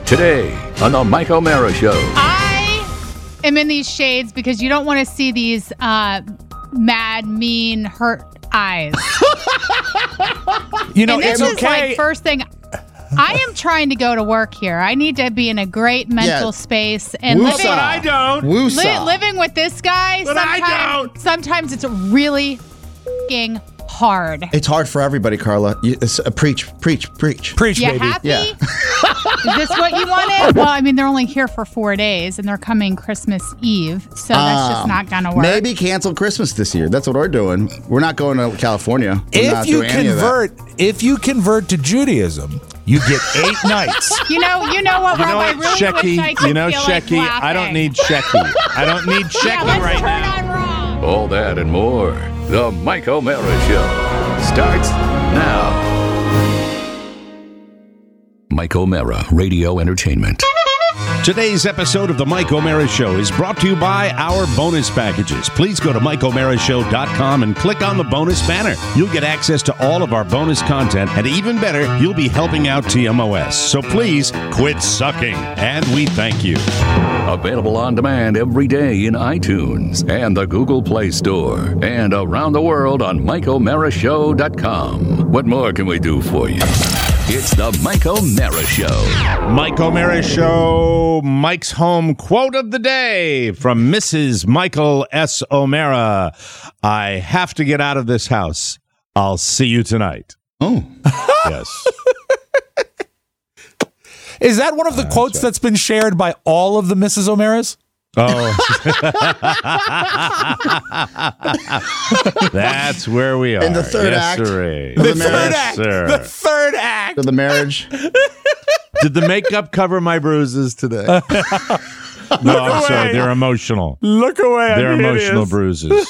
Today on the Mike O'Mara Show. I am in these shades because you don't want to see these mad, mean, hurt eyes. You know, and this it's is okay. like first thing. I am trying to go to work here. I need to be in a great mental space and Woosah. living. But I don't. Woosah. Living with this guy. But I don't. Sometimes it's really f***ing hard. It's hard for everybody, Carla. Preach, Preach, You baby. happy? Yeah. Is this what you wanted? Well, I mean, they're only here for 4 days, and they're coming Christmas Eve, so that's just not going to work. Maybe cancel Christmas this year. That's what we're doing. We're not going to California. We're not doing any of that. If you convert to Judaism, you get 8 nights. You know what, Rob? I really wish I could feel like Shecky, I don't need Shecky. I don't need Shecky yeah, let's right turn now. on Rob. All that and more. The Mike O'Mara Show starts now. Mike O'Mara Radio Entertainment. Today's episode of the Mike O'Mara Show is brought to you by our bonus packages. Please go to MikeO'MaraShow.com and click on the bonus banner. You'll get access to all of our bonus content, and even better, you'll be helping out TMOS. So please quit sucking, and we thank you. Available on demand every day in iTunes and the Google Play Store and around the world on MikeO'MaraShow.com. What more can we do for you? It's the Mike O'Mara Show. Mike O'Mara Show, Mike's home quote of the day from Mrs. Michael S. O'Mara. I have to get out of this house. I'll see you tonight. Oh. Yes. Is that one of the quotes that's been shared by all of the Mrs. O'Maras? Oh. That's where we are. In the third yes, act. Sirree. The third marriage. act. Sir. The third act. To the marriage. Did the makeup cover my bruises today? No, I'm sorry. They're emotional. Look away. They're emotional bruises.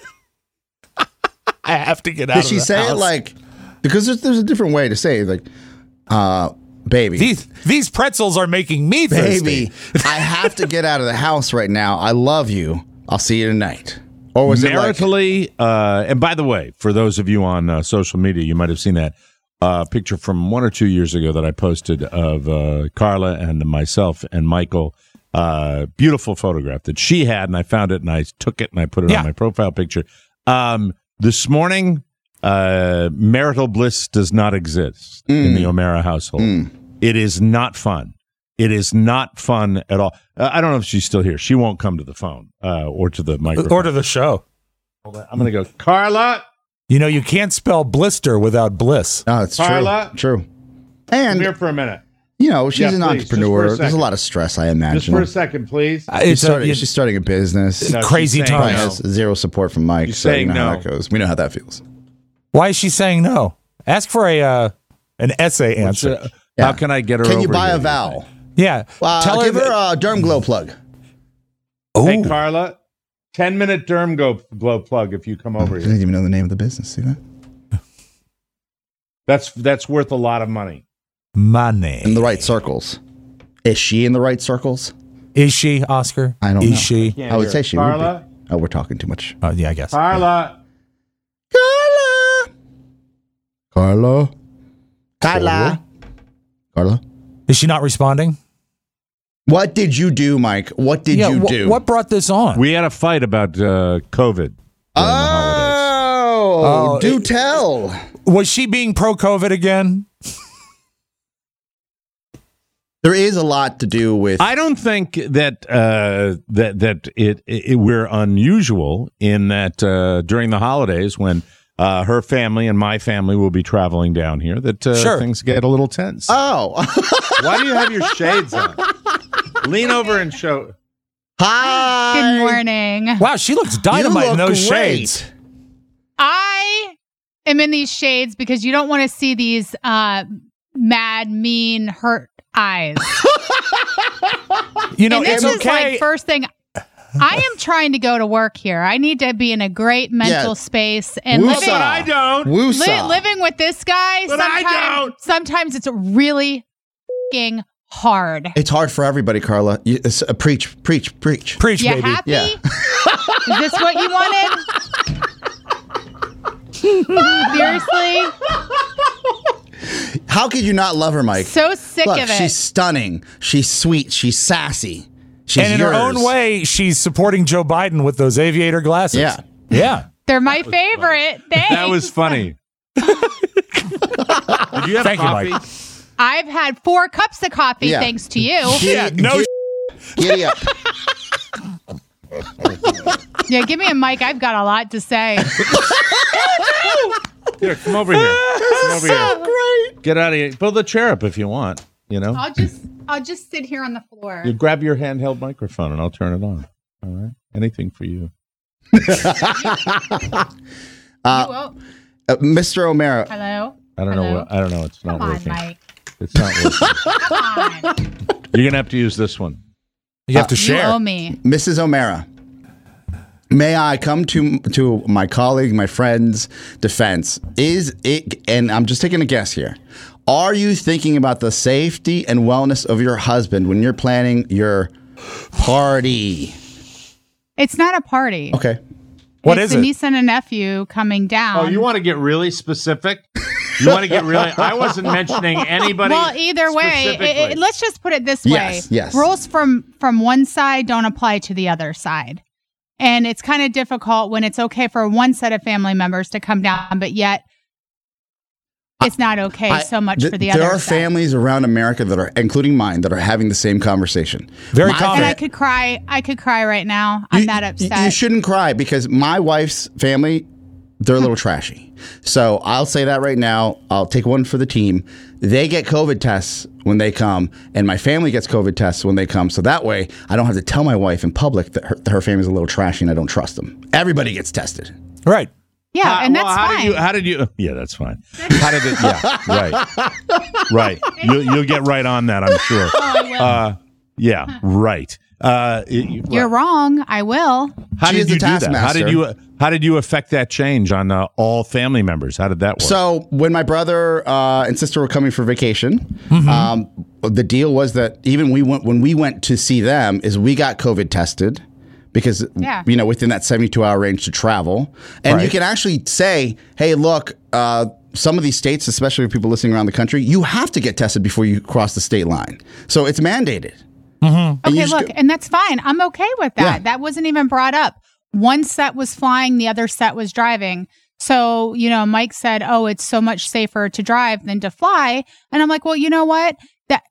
I have to get out Did of she the say house. it like, because there's a different way to say it, like, baby. These pretzels are making me thirsty. Baby, I have to get out of the house right now. I love you. I'll see you tonight. Or was it like, Maritally, and by the way, for those of you on social media, you might have seen that picture from 1 or 2 years ago that I posted of Carla and myself and Michael. Beautiful photograph that she had, and I found it, and I took it, and I put it on my profile picture. This morning, marital bliss does not exist in the O'Mara household. It is not fun. It is not fun at all. I don't know if she's still here. She won't come to the phone or to the microphone. Or to the show. Hold on. I'm going to go, Carla. You know, you can't spell blister without bliss. oh, it's Carla. true. Come And, here for a minute. you know, she's Yeah, an please, just for a entrepreneur. There's a second. lot of stress, I imagine. Just for a second, please. She's starting a business. No, crazy she's saying Probably times. has zero support from Mike. She's So you saying know how no. that goes. We know how that feels. Why is she saying no? Ask for an essay answer. How can I get her Can over you buy here? a vowel? Yeah. Tell Give her her a Derm Glow plug. Hey, Carla, 10-minute Derm Glow plug if you come over I here. didn't even know the name of the business. See that? That's worth a lot of money. money. In the right circles. Is she in the right circles? Is she, Oscar? I don't Is know. she? I would say she would Carla? be. Oh, we're talking too much. Yeah, I guess. Carla. Carla. Carla. Is she not responding? What did you do, Mike? What did you do? What brought this on? We had a fight about COVID during the holidays. Oh, do tell. Was she being pro-COVID again? There is a lot to do with. I don't think that we're unusual in that during the holidays when her family and my family will be traveling down here that things get a little tense. Oh. Why do you have your shades on? Lean over and show. Hi. Good morning. Wow, she looks dynamite in You look those great. shades. I am in these shades because you don't want to see these mad, mean, hurt eyes. You know, and this it's is okay. like first thing. I am trying to go to work here. I need to be in a great mental space and Woosah. living. But I don't. Woosah. Living with this guy, But I don't. sometimes it's really f***ing hard. It's hard for everybody, Carla. Preach. Preach, You baby. happy? Yeah. Is this what you wanted? Seriously? How could you not love her, Mike? So sick Look, of it. she's stunning. She's sweet. She's sassy. She's And in her own way, she's supporting Joe Biden with those aviator glasses. Yeah. Yeah. They're my favorite. Thanks. That was funny. Did you have Thank you, coffee? Mike. I've had 4 cups of coffee Yeah. thanks to you. Yeah, no Giddy up. Yeah, give me a mic. I've got a lot to say. Here, come over here. Come over here. Great. Get out of here. Pull the chair up if you want. You know, I'll just sit here on the floor. you grab your handheld microphone and I'll turn it on. All right, anything for you. Mr. O'Mara. Hello. I don't know. I don't know. It's not Come on, working. Mike. It's not working. Come on. You're gonna have to use this one. You have to You share. owe me. Mrs. O'Mara, may I come to my colleague, my friend's defense? Is it, and I'm just taking a guess here, are you thinking about the safety and wellness of your husband when you're planning your party? It's not a party. Okay. What It's is a it? niece and a nephew coming down. Oh, you want to get really specific? You want to get really? I wasn't mentioning anybody. Well, either way, specifically. let's just put it this Yes, way. yes. Rules from one side don't apply to the other side. And it's kind of difficult when it's okay for one set of family members to come down, but yet it's not okay so much for the other There are side. families around America that are, including mine, that are having the same conversation. Very My common. And fa- I could cry. I could cry right now. I'm that upset. You shouldn't cry because my wife's family, they're a little trashy. So I'll say that right now. I'll take one for the team. They get COVID tests when they come, and my family gets COVID tests when they come. So that way, I don't have to tell my wife in public that her family's a little trashy and I don't trust them. Everybody gets tested. Right. Yeah, and that's how fine. How did you? Yeah, that's fine. How did it? Yeah, right. You'll get right on that, I'm sure. Oh, I will. Yeah, right. You're wrong. I will. How She did is you the do that? taskmaster. How did you affect that change on all family members? How did that work? So when my brother and sister were coming for vacation, the deal was that even when we went to see them, is we got COVID tested because Yeah. within that 72-hour range to travel, and you Right. can actually say, hey, look. Some of these states, especially for people listening around the country, you have to get tested before you cross the state line. So it's mandated. And you Okay, just look, go- and that's fine. I'm okay with that. Yeah. That wasn't even brought up. One set was flying, the other set was driving. So, Mike said, "Oh, it's so much safer to drive than to fly." And I'm like, "Well, you know what? That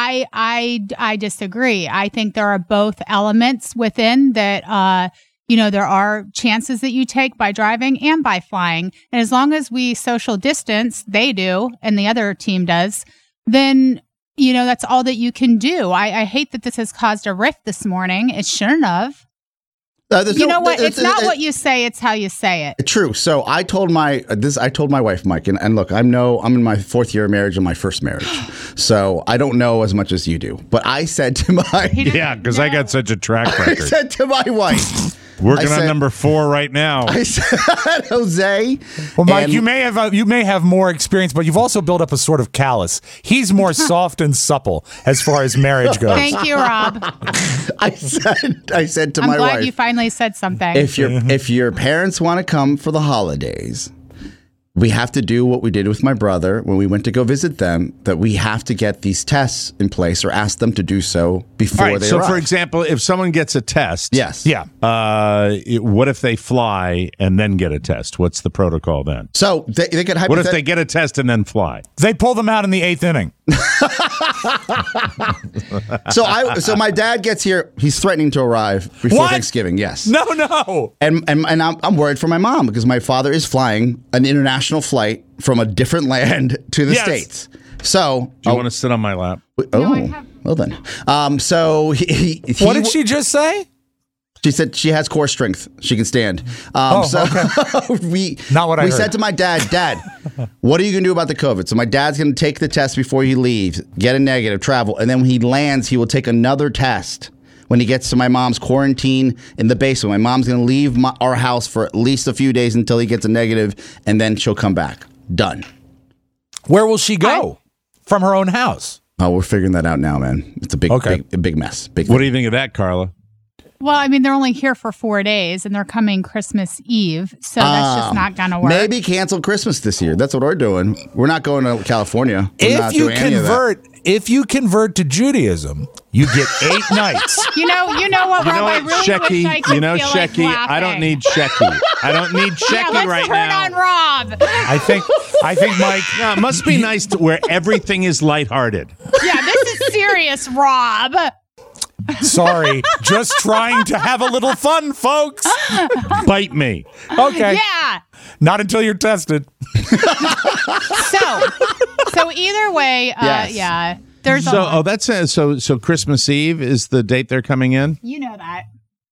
I disagree. I think there are both elements within that there are chances that you take by driving and by flying. And as long as we social distance, they do, and the other team does, then that's all that you can do. I hate that this has caused a rift this morning. It shouldn't have. there's You no- know what? It's not it- what you say, it's how you say it. True. So I told my wife, Mike, and look, I'm in my 4th year of marriage and my first marriage, so I don't know as much as you do. But I said to my, He doesn't yeah, because I know. got such a track I record. said to my wife, Working I on said- number 4 right now. I said, Jose. Well, Mike, and- you may have more experience, but you've also built up a sort of callus. He's more soft and supple as far as marriage goes. Thank you, Rob. I said to I'm my glad wife, you finally said something. if your parents want to come for the holidays, we have to do what we did with my brother when we went to go visit them, that we have to get these tests in place or ask them to do so before All right, they so arrive. for example, if someone gets a test, Yes. Yeah. what if they fly and then get a test? What's the protocol then? So they could What if they get a test and then fly? They pull them out in the 8th inning. So my dad gets here. He's threatening to arrive before What? Thanksgiving. Yes. No. And I'm worried for my mom because my father is flying an international flight from a different land to the Yes. States. So Do you want to sit on my lap? No, I have- well then. So he What did she just say? She said she has core strength. She can stand. We Not what I we heard. said to my dad, what are you going to do about the COVID? So my dad's going to take the test before he leaves, get a negative, travel. And then when he lands, he will take another test when he gets to my mom's quarantine in the basement. My mom's going to leave our house for at least a few days until he gets a negative, and then she'll come back. Done. Where will she go? From her own house. Oh, we're figuring that out now, man. It's a big, Okay. big mess. Big What do you think of that, Carla? Well, I mean, they're only here for 4 days, and they're coming Christmas Eve, so that's just not going to work. Maybe cancel Christmas this year. That's what we're doing. We're not going to California. If you convert to Judaism, you get 8 nights. You know what, Rob? I really wish I could feel like Shecky, I don't need Shecky. I don't need Shecky right now. Let's turn on Rob. I think Mike. No, it must be nice where everything is lighthearted. Yeah, this is serious, Rob. Sorry, just trying to have a little fun, folks. Bite me. Okay. Yeah. Not until you're tested. So either way, Yes. yeah. There's that's so Christmas Eve is the date they're coming in. You know that.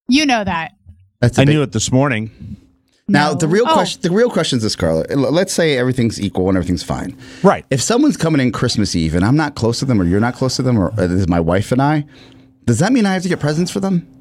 I knew it this morning. Now the real question is this, Carla. Let's say everything's equal and everything's fine. Right. If someone's coming in Christmas Eve and I'm not close to them, or you're not close to them, or this is my wife and I, does that mean I have to get presents for them?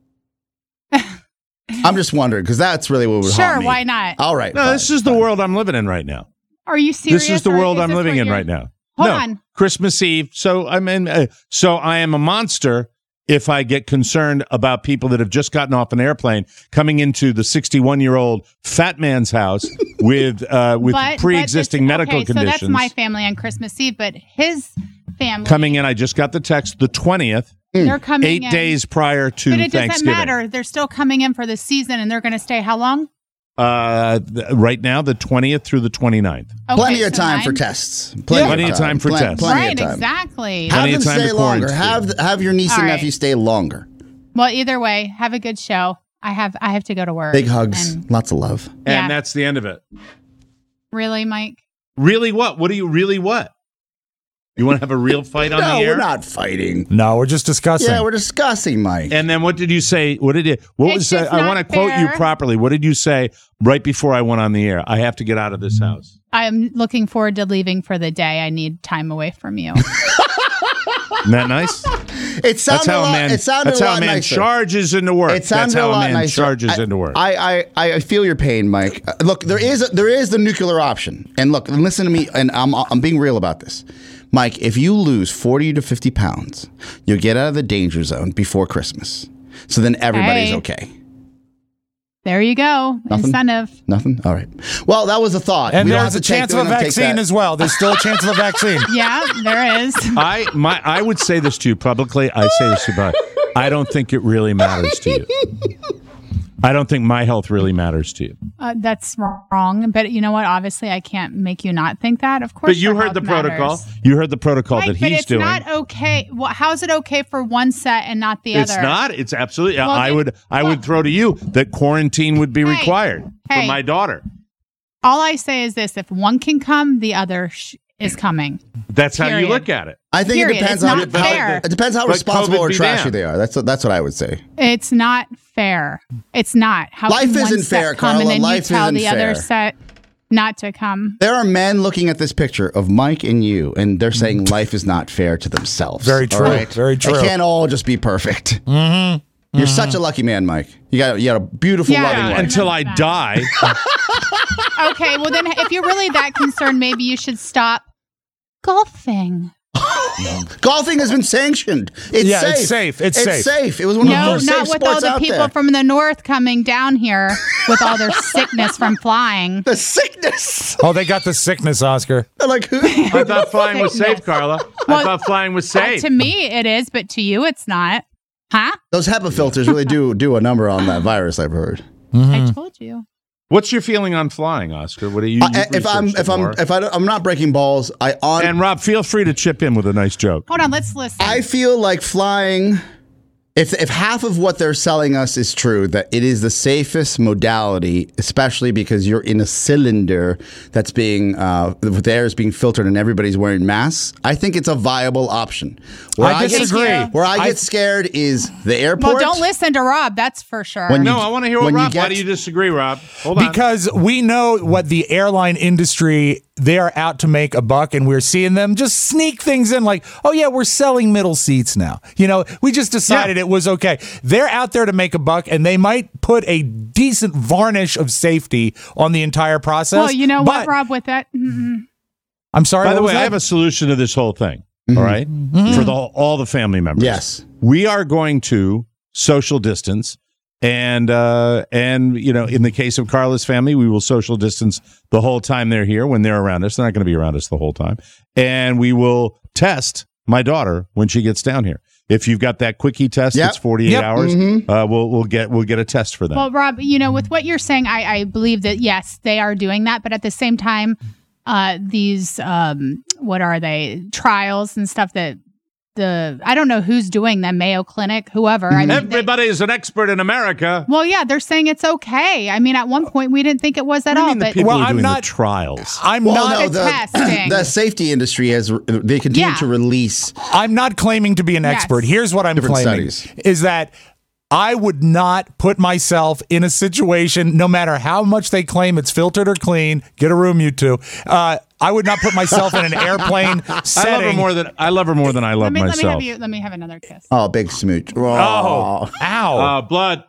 I'm just wondering because that's really what would haunt me. Sure, why not? All right. No, this is the world I'm living in right now. Are you serious? This is the or world is I'm this living what in you're- right now. Hold on. Christmas Eve. So I am a monster if I get concerned about people that have just gotten off an airplane coming into the 61-year-old fat man's house with pre-existing medical conditions. So that's my family on Christmas Eve, but his family coming in. I just got the text. The 20th. They're coming 8 in. days prior to But it doesn't Thanksgiving. matter. They're still coming in for the season, and they're going to stay how long? Right now, the 20th through the 29th. Okay, Plenty of so time 9? for tests. Plenty of time for tests. Plenty Right, of time. exactly. Have Plenty them of time stay to longer. quarantine. Have your niece All and right. nephew stay longer. Well, either way, have a good show. I have to go to work. Big hugs, And lots of love. Yeah. And that's the end of it. really, Mike? Really what? What do you really what? You want to have a real fight on No, the air? we're not fighting. No, we're just discussing. Yeah, we're discussing, Mike. And then what did you say? What It's was just I not want to quote you fair. properly. What did you say right before I went on the air? I have to get out of this house. I'm looking forward to leaving for the day. I need time away from you. Isn't that nice? It sounded That's how a a lot. man. It sounded That's a how lot a man nicer. charges into work. It sounded That's how a lot man nicer. charges into work. I feel your pain, Mike. Look, there is the nuclear option, and look, and listen to me, and I'm being real about this, Mike. If you lose 40 to 50 pounds, you'll get out of the danger zone before Christmas. So then everybody's Hey. okay. There you go. Nothing? Incentive. Nothing. All right. Well, that was a thought. And We don't there's have a to take- chance we of a don't take vaccine that. as well. There's still a chance of a vaccine. Yeah, there is. I would say this to you publicly. I say this to you, but I don't think it really matters to you. I don't think my health really matters to you. That's wrong. But you know what? Obviously, I can't make you not think that. Of course. But you your heard the health protocol. matters. You heard the protocol Right, that but he's it's doing. not okay. Well, how is it okay for one set and not the It's other? not. It's absolutely. Well, I would throw to you that quarantine would be Hey, required for hey. my daughter. All I say is this: if one can come, the other is coming. That's how you Period. look at it. I think Period. it depends It's on not fair. it depends how But responsible COVID or be trashy damned. they are. That's what I would say. It's not fair. It's not. How Life can one isn't set fair, come Carla. and then Life you tell isn't the other fair. set not to come? There are men looking at this picture of Mike and you, and they're saying life is not fair to themselves. Very All true. Very true. They can't all just be perfect. You're such a lucky man, Mike. You got a beautiful, Yeah. loving wife. Until I die. Okay, well then, if you're really that concerned, maybe you should stop golfing. Golfing has been sanctioned. It's Yeah, safe. it's safe. It's safe. safe. It was one of the No, first not safe with all sports the out people there. from the north coming down here with all their sickness from flying. The sickness. Oh, they got the sickness, Oscar. Like who? I thought flying was safe, Carla. I Well, thought flying was safe. To me, it is, but to you, it's not. Huh? Those HEPA filters really do a number on that virus. I've heard. I told you. What's your feeling on flying, Oscar? What do you? I'm not breaking balls. And Rob, feel free to chip in with a nice joke. Hold on, let's listen. I feel like flying. If half of what they're selling us is true, that it is the safest modality, especially because you're in a cylinder that's being with air is being filtered and everybody's wearing masks, I think it's a viable option. I disagree. Where I get scared is the airport. well, don't listen to Rob, that's for sure. When you- No, I want to hear what when you Rob. Why get- do you disagree, Rob? Hold on. Because we know what the airline industry, they are out to make a buck, and we're seeing them just sneak things in like, oh, yeah, we're selling middle seats now. You know, we just decided it was okay. They're out there to make a buck, and they might put a decent varnish of safety on the entire process. well, you know what, but- Rob, with that? I'm sorry. By the what way, was I that? have a solution to this whole thing. All right, for all the family members. Yes. we are going to social distance. And you know, in the case of Carla's family, we will social distance the whole time they're here. When they're around us, they're not going to be around us the whole time. And we will test my daughter when she gets down here. If you've got that quickie test, Yep. it's 48 hours. We'll get a test for them. Well, Rob, you know, with what you're saying, I believe that yes, they are doing that, but at the same time, these what are they, trials and stuff that I don't know who's doing them, Mayo Clinic, whoever. I mean, Everybody is an expert in America. well, yeah, they're saying it's okay. I mean, at one point we didn't think it was at What do you all, mean the but people Well, are I'm doing not- the trials. I'm Well, not. The testing. the safety industry they continue Yeah. to release. I'm not claiming to be an Yes. expert. Here's what I'm Different claiming studies. is that I would not put myself in a situation, no matter how much they claim it's filtered or clean. Get a room, you two. I would not put myself in an airplane setting. I love her more than I love myself. let me have another kiss. Oh, big smooch. Oh, ow. Blood.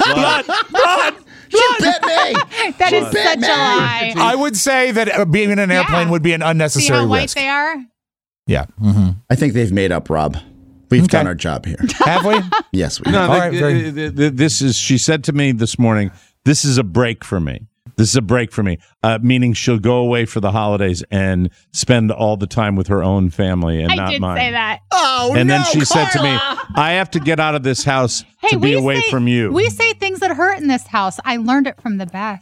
She bit me. That is bit such a me. lie. I would say that being in an airplane Yeah. would be an See unnecessary how white risk. they are? Yeah. I think they've made up, Rob. We've Okay. done our job here. Have we? Yes, we No, have. All right, very- this is. She said to me this morning, "This is a break for me. This is a break for me." Meaning she'll go away for the holidays and spend all the time with her own family and I not did mine. say that. Oh, And no, then she said to me, Carla. "I have to get out of this house Hey, to be we away say, from you." We say things that hurt in this house. I learned it from the best.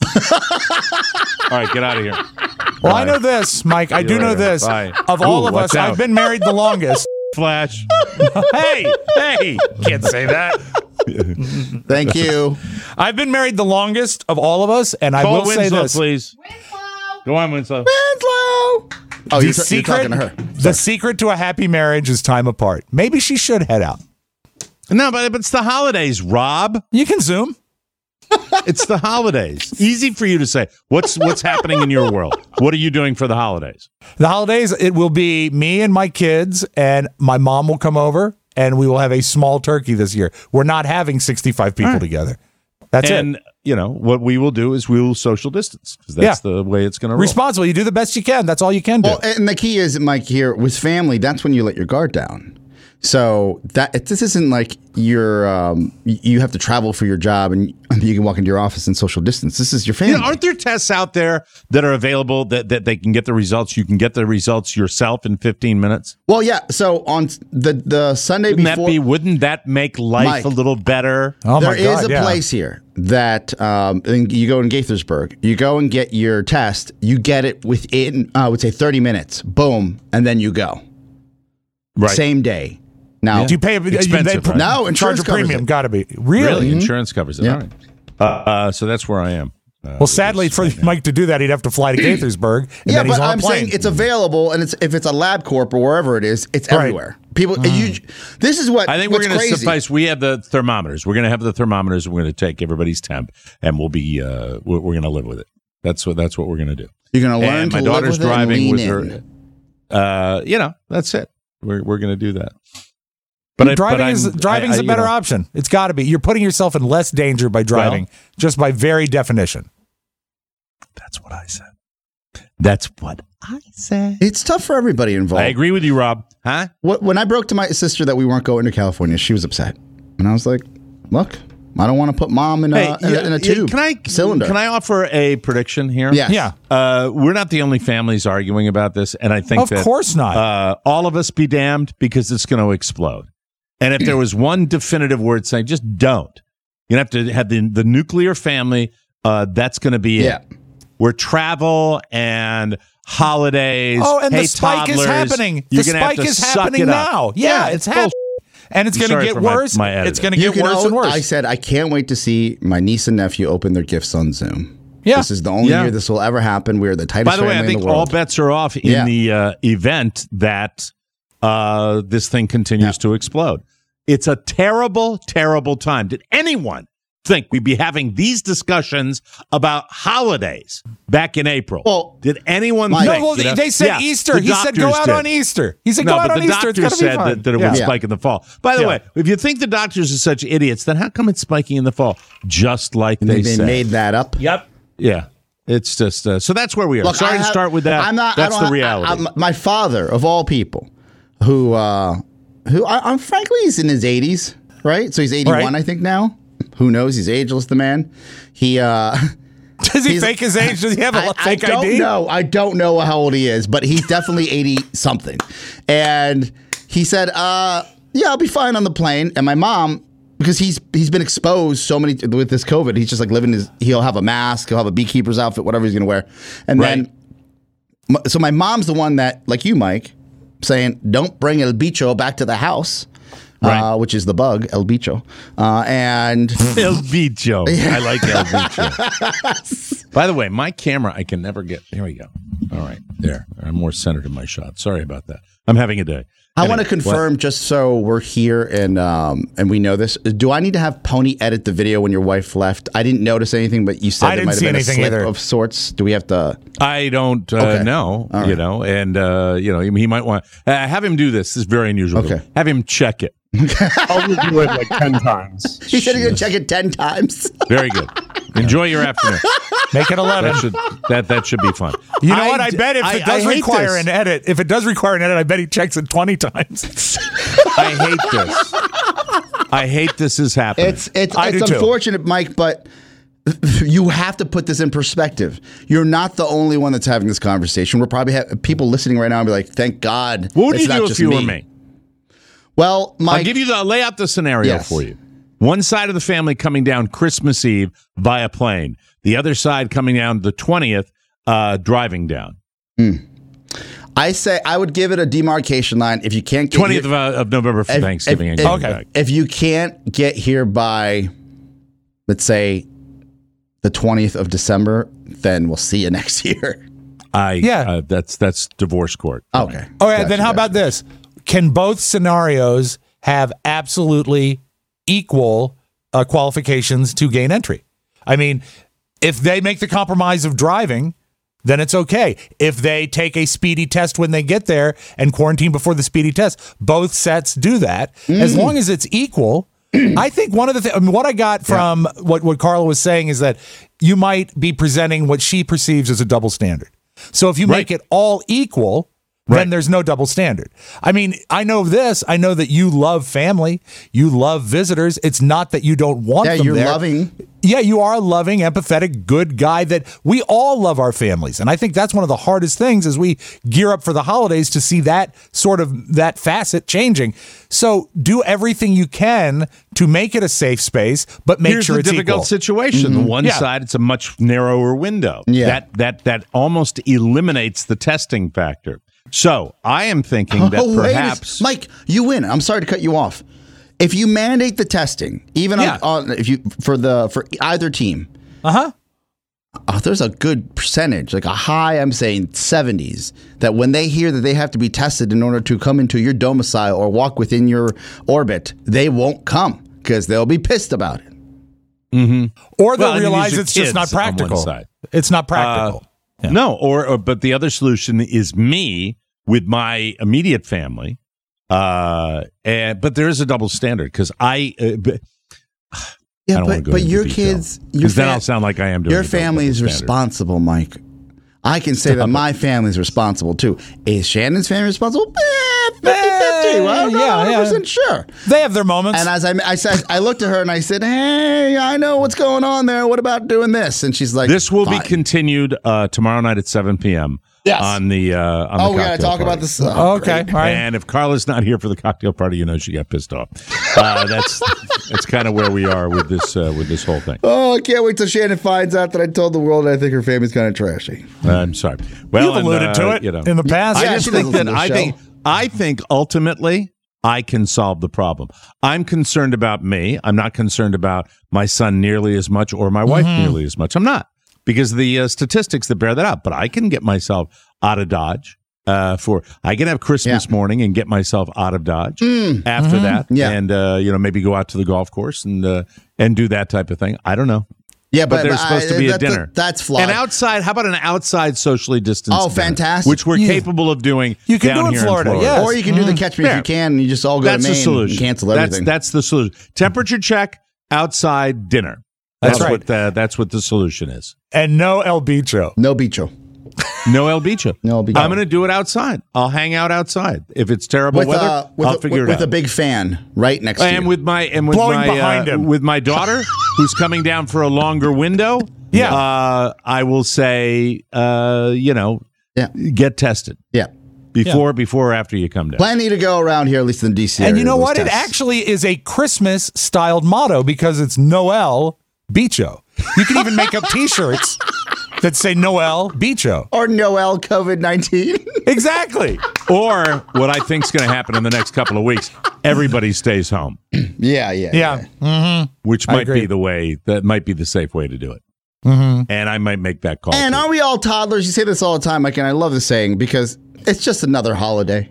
All right, get out of here. Well, I know this, Mike. I See do you know later. this. Bye. Of all Ooh, of watch us, out. I've been married the longest. Flash. Hey, can't say that. Thank you. I've been married the longest of all of us, and I Call will say Winslow, this. please. Go on, Winslow. Winslow. Oh, you're talking to her. The secret to a happy marriage is time apart. Maybe she should head out. No, but it's the holidays, Rob. You can Zoom. It's the holidays. Easy for you to say. What's happening in your world? What are you doing for the holidays? The holidays, it will be me and my kids, and my mom will come over, and we will have a small turkey this year. We're not having 65 people together. That's And, it. you know, what we will do is we will social distance because that's the way it's going to roll. Responsible. You do the best you can. That's all you can do. Well, and the key is, Mike, here with family, that's when you let your guard down. So this isn't like you have to travel for your job and you can walk into your office and social distance. This is your family. You know, aren't there tests out there that are available that they can get the results? You can get the results yourself in 15 minutes. Well, yeah. So on the Sunday Wouldn't that make life Mike, a little better? Oh, there my God, is a yeah. place here that you go in Gaithersburg. You go and get your test. You get it within, I would say, 30 minutes. Boom, and then you go. Right. Same day. Now, Do you pay Expensive, they right? No, charge insurance a covers premium? it. Got to be. Really? Insurance covers it. Yeah. All right. So that's where I am. Well, sadly, for Mike to do that, he'd have to fly to Gaithersburg, and yeah, then he's but on a I'm plane. saying it's available, and if it's a LabCorp or wherever it is, it's Right. everywhere. People, this is what I think we're what's going to crazy. suffice. We have the thermometers. We're going to have the thermometers. And we're going to take everybody's temp, and we'll be we're going to live with it. That's what we're going to do. You're going to learn And to my live daughter's with it and driving lean with in. her. That's it. We're going to do that. But Driving's a better option. It's got to be. You're putting yourself in less danger by driving, just by very definition. That's what I said. That's what I said. It's tough for everybody involved. I agree with you, Rob. Huh? When I broke to my sister that we weren't going to California, she was upset, and I was like, "Look, I don't want to put mom in a tube cylinder." Can I offer a prediction here? Yes. Yeah. We're not the only families arguing about this, and I think Of course not. All of us be damned because it's going to explode. And if there was one definitive word saying, just don't. You have to have the nuclear family. That's going to be it. Where travel and holidays. Oh, and hey, the spike is toddlers, happening. you're The gonna have spike to is suck happening it up. now. Yeah, it's happening. And it's I'm going to sorry get for my worse. editing. It's going to get worse and worse. I said I can't wait to see my niece and nephew open their gifts on Zoom. Yeah. This is the only Yeah. year this will ever happen. We're the tightest By the way, family I think in the world. all bets are off in the event that this thing continues to explode. It's a terrible, terrible time. Did anyone think we'd be having these discussions about holidays back in April? Well, did anyone Mike, think? No, well, they said Yeah, Easter. the He said go doctors out did. on Easter. He said No, go out but on the Easter. It's doctors going to be said fine. that it would spike in the fall. By the Yeah. way, if you think the doctors are such idiots, then how come it's spiking in the fall? Just like And they they said. made that up. Yep. Yeah. It's just so that's where we are. Look, Sorry to start with that. That's the reality. my father, of all people, who I'm frankly, he's in his 80s. right? So he's 81, Right. I think now. Who knows? He's ageless, the man. He Does he he's- fake his age? Does he have a fake ID? I don't know how old he is, but he's definitely 80 something. And he said, yeah, I'll be fine on the plane. And my mom, because he's been exposed so many with this COVID, he's just like he'll have a mask, he'll have a beekeeper's outfit, whatever he's going to wear. And then, so my mom's the one that, like you, Mike, saying, don't bring El Bicho back to the house. Right. Which is the bug, El Bicho. And El Bicho. I like El Bicho. By the way, my camera, I can never get. Here we go. All right. There. I'm more centered in my shot. Sorry about that. I'm having a day. I want to confirm, just so we're here and we know this. Do I need to have Pony edit the video when your wife left? I didn't notice anything, but you said I there didn't might have see been anything a slip either. of sorts. Do we have to? I don't Okay. know, All right. you know, and, you know, he might want have him do this. This is very unusual. Okay. Have him check it. I'll review it like 10 times. He said he's going to check it 10 times. Very good. Enjoy your afternoon. Make it 11. That should be fun. You know what? I bet if it does hate require this. an edit, I bet he checks it 20 times. I hate this. I hate this is happening. It's I do too. unfortunate, Mike, but you have to put this in perspective. You're not the only one that's having this conversation. We're probably people listening right now and be like, thank God. What would it's you not do just if you were me? Well, Mike, I'll give you lay out the scenario Yes. for you. One side of the family coming down Christmas Eve via plane. The other side coming down the 20th, driving down. I say I would give it a demarcation line. If you can't get 20th of November for Thanksgiving. and coming back. If you can't get here by, let's say, the 20th of December, then we'll see you next year. That's divorce court. Okay. All right, Gotcha, then how gotcha. about this? Can both scenarios have absolutely equal qualifications to gain entry? I mean, if they make the compromise of driving, then it's okay. If they take a speedy test when they get there and quarantine before the speedy test, both sets do that. As long as it's equal, I think one of the things, what I got from what Carla was saying is that you might be presenting what she perceives as a double standard. So if you make it all equal, then there's no double standard. I mean, I know this. I know that you love family. You love visitors. It's not that you don't want them you're there. loving. Yeah, you are a loving, empathetic, good guy that we all love our families. And I think that's one of the hardest things as we gear up for the holidays to see that that facet changing. So do everything you can to make it a safe space, but make Here's sure the it's difficult equal. situation. The one side, it's a much narrower window. Yeah. That almost eliminates the testing factor. So I am thinking that perhaps Mike, you win. I'm sorry to cut you off. If you mandate the testing, even on if you for either team, there's a good percentage, like a high, I'm saying 70s, that when they hear that they have to be tested in order to come into your domicile or walk within your orbit, they won't come because they'll be pissed about it. Or they'll Well, and realize these are it's just not kids on one practical. side. It's not practical. Yeah. No, but the other solution is me with my immediate family. But there is a double standard because I don't wanna go but into your detail, kids, because then I'll sound like I am doing your a double family is standard. responsible, Mike. I can say that my family is responsible too. Is Shannon's family responsible? 50-50. Well, I'm not 100% sure. They have their moments. And as I said, I looked at her and I said, "Hey, I know what's going on there. What about doing this?" And she's like, This will "Fine." be continued tomorrow night at 7 p.m. Yes. on the Oh, we got to cocktail talk about party. this. Okay, all right. And if Carla's not here for the cocktail party, you know she got pissed off. That's kind of where we are with this whole thing. Oh, I can't wait till Shannon finds out that I told the world I think her family's kind of trashy. I'm sorry. Well, You've alluded to it in the past. Yeah, I just she think doesn't that listen to the I think ultimately I can solve the problem. I'm concerned about me. I'm not concerned about my son nearly as much or my wife nearly as much. I'm not, because of the statistics that bear that out. But I can get myself out of Dodge. I can have Christmas morning and get myself out of Dodge after that, and maybe go out to the golf course and do that type of thing. I don't know. Yeah, But there's supposed to be a dinner. That's flawed. And outside, how about an outside socially distanced Oh, dinner, fantastic. which we're capable of doing You can down do in here Florida, in Florida. yes. Or you can do the catch me if you can, and you just all go That's to the Maine solution. and cancel everything. That's the solution. Temperature check, outside dinner. That's right. That's what the solution is. And no El Bicho. No bicho. Noel Bicho. Noel Bicho. I'm going to do it outside. I'll hang out outside. If it's terrible weather, I'll figure it out. With a big fan right next to you. And with my behind him. with my daughter, who's coming down for a longer window. Yeah. I will say, get tested. Yeah. Before or after you come down. Plenty to go around here, at least in the DC area. And you know what? Tests. It actually is a Christmas-styled motto because it's Noel Bicho. You can even make up T-shirts that say Noel Bicho. Or Noel COVID-19. Exactly. Or what I think is going to happen in the next couple of weeks, everybody stays home. Yeah. Mm-hmm. Which might be that might be the safe way to do it. Mm-hmm. And I might make that call. And aren't we all toddlers? You say this all the time, Mike, and I love the saying because it's just another holiday.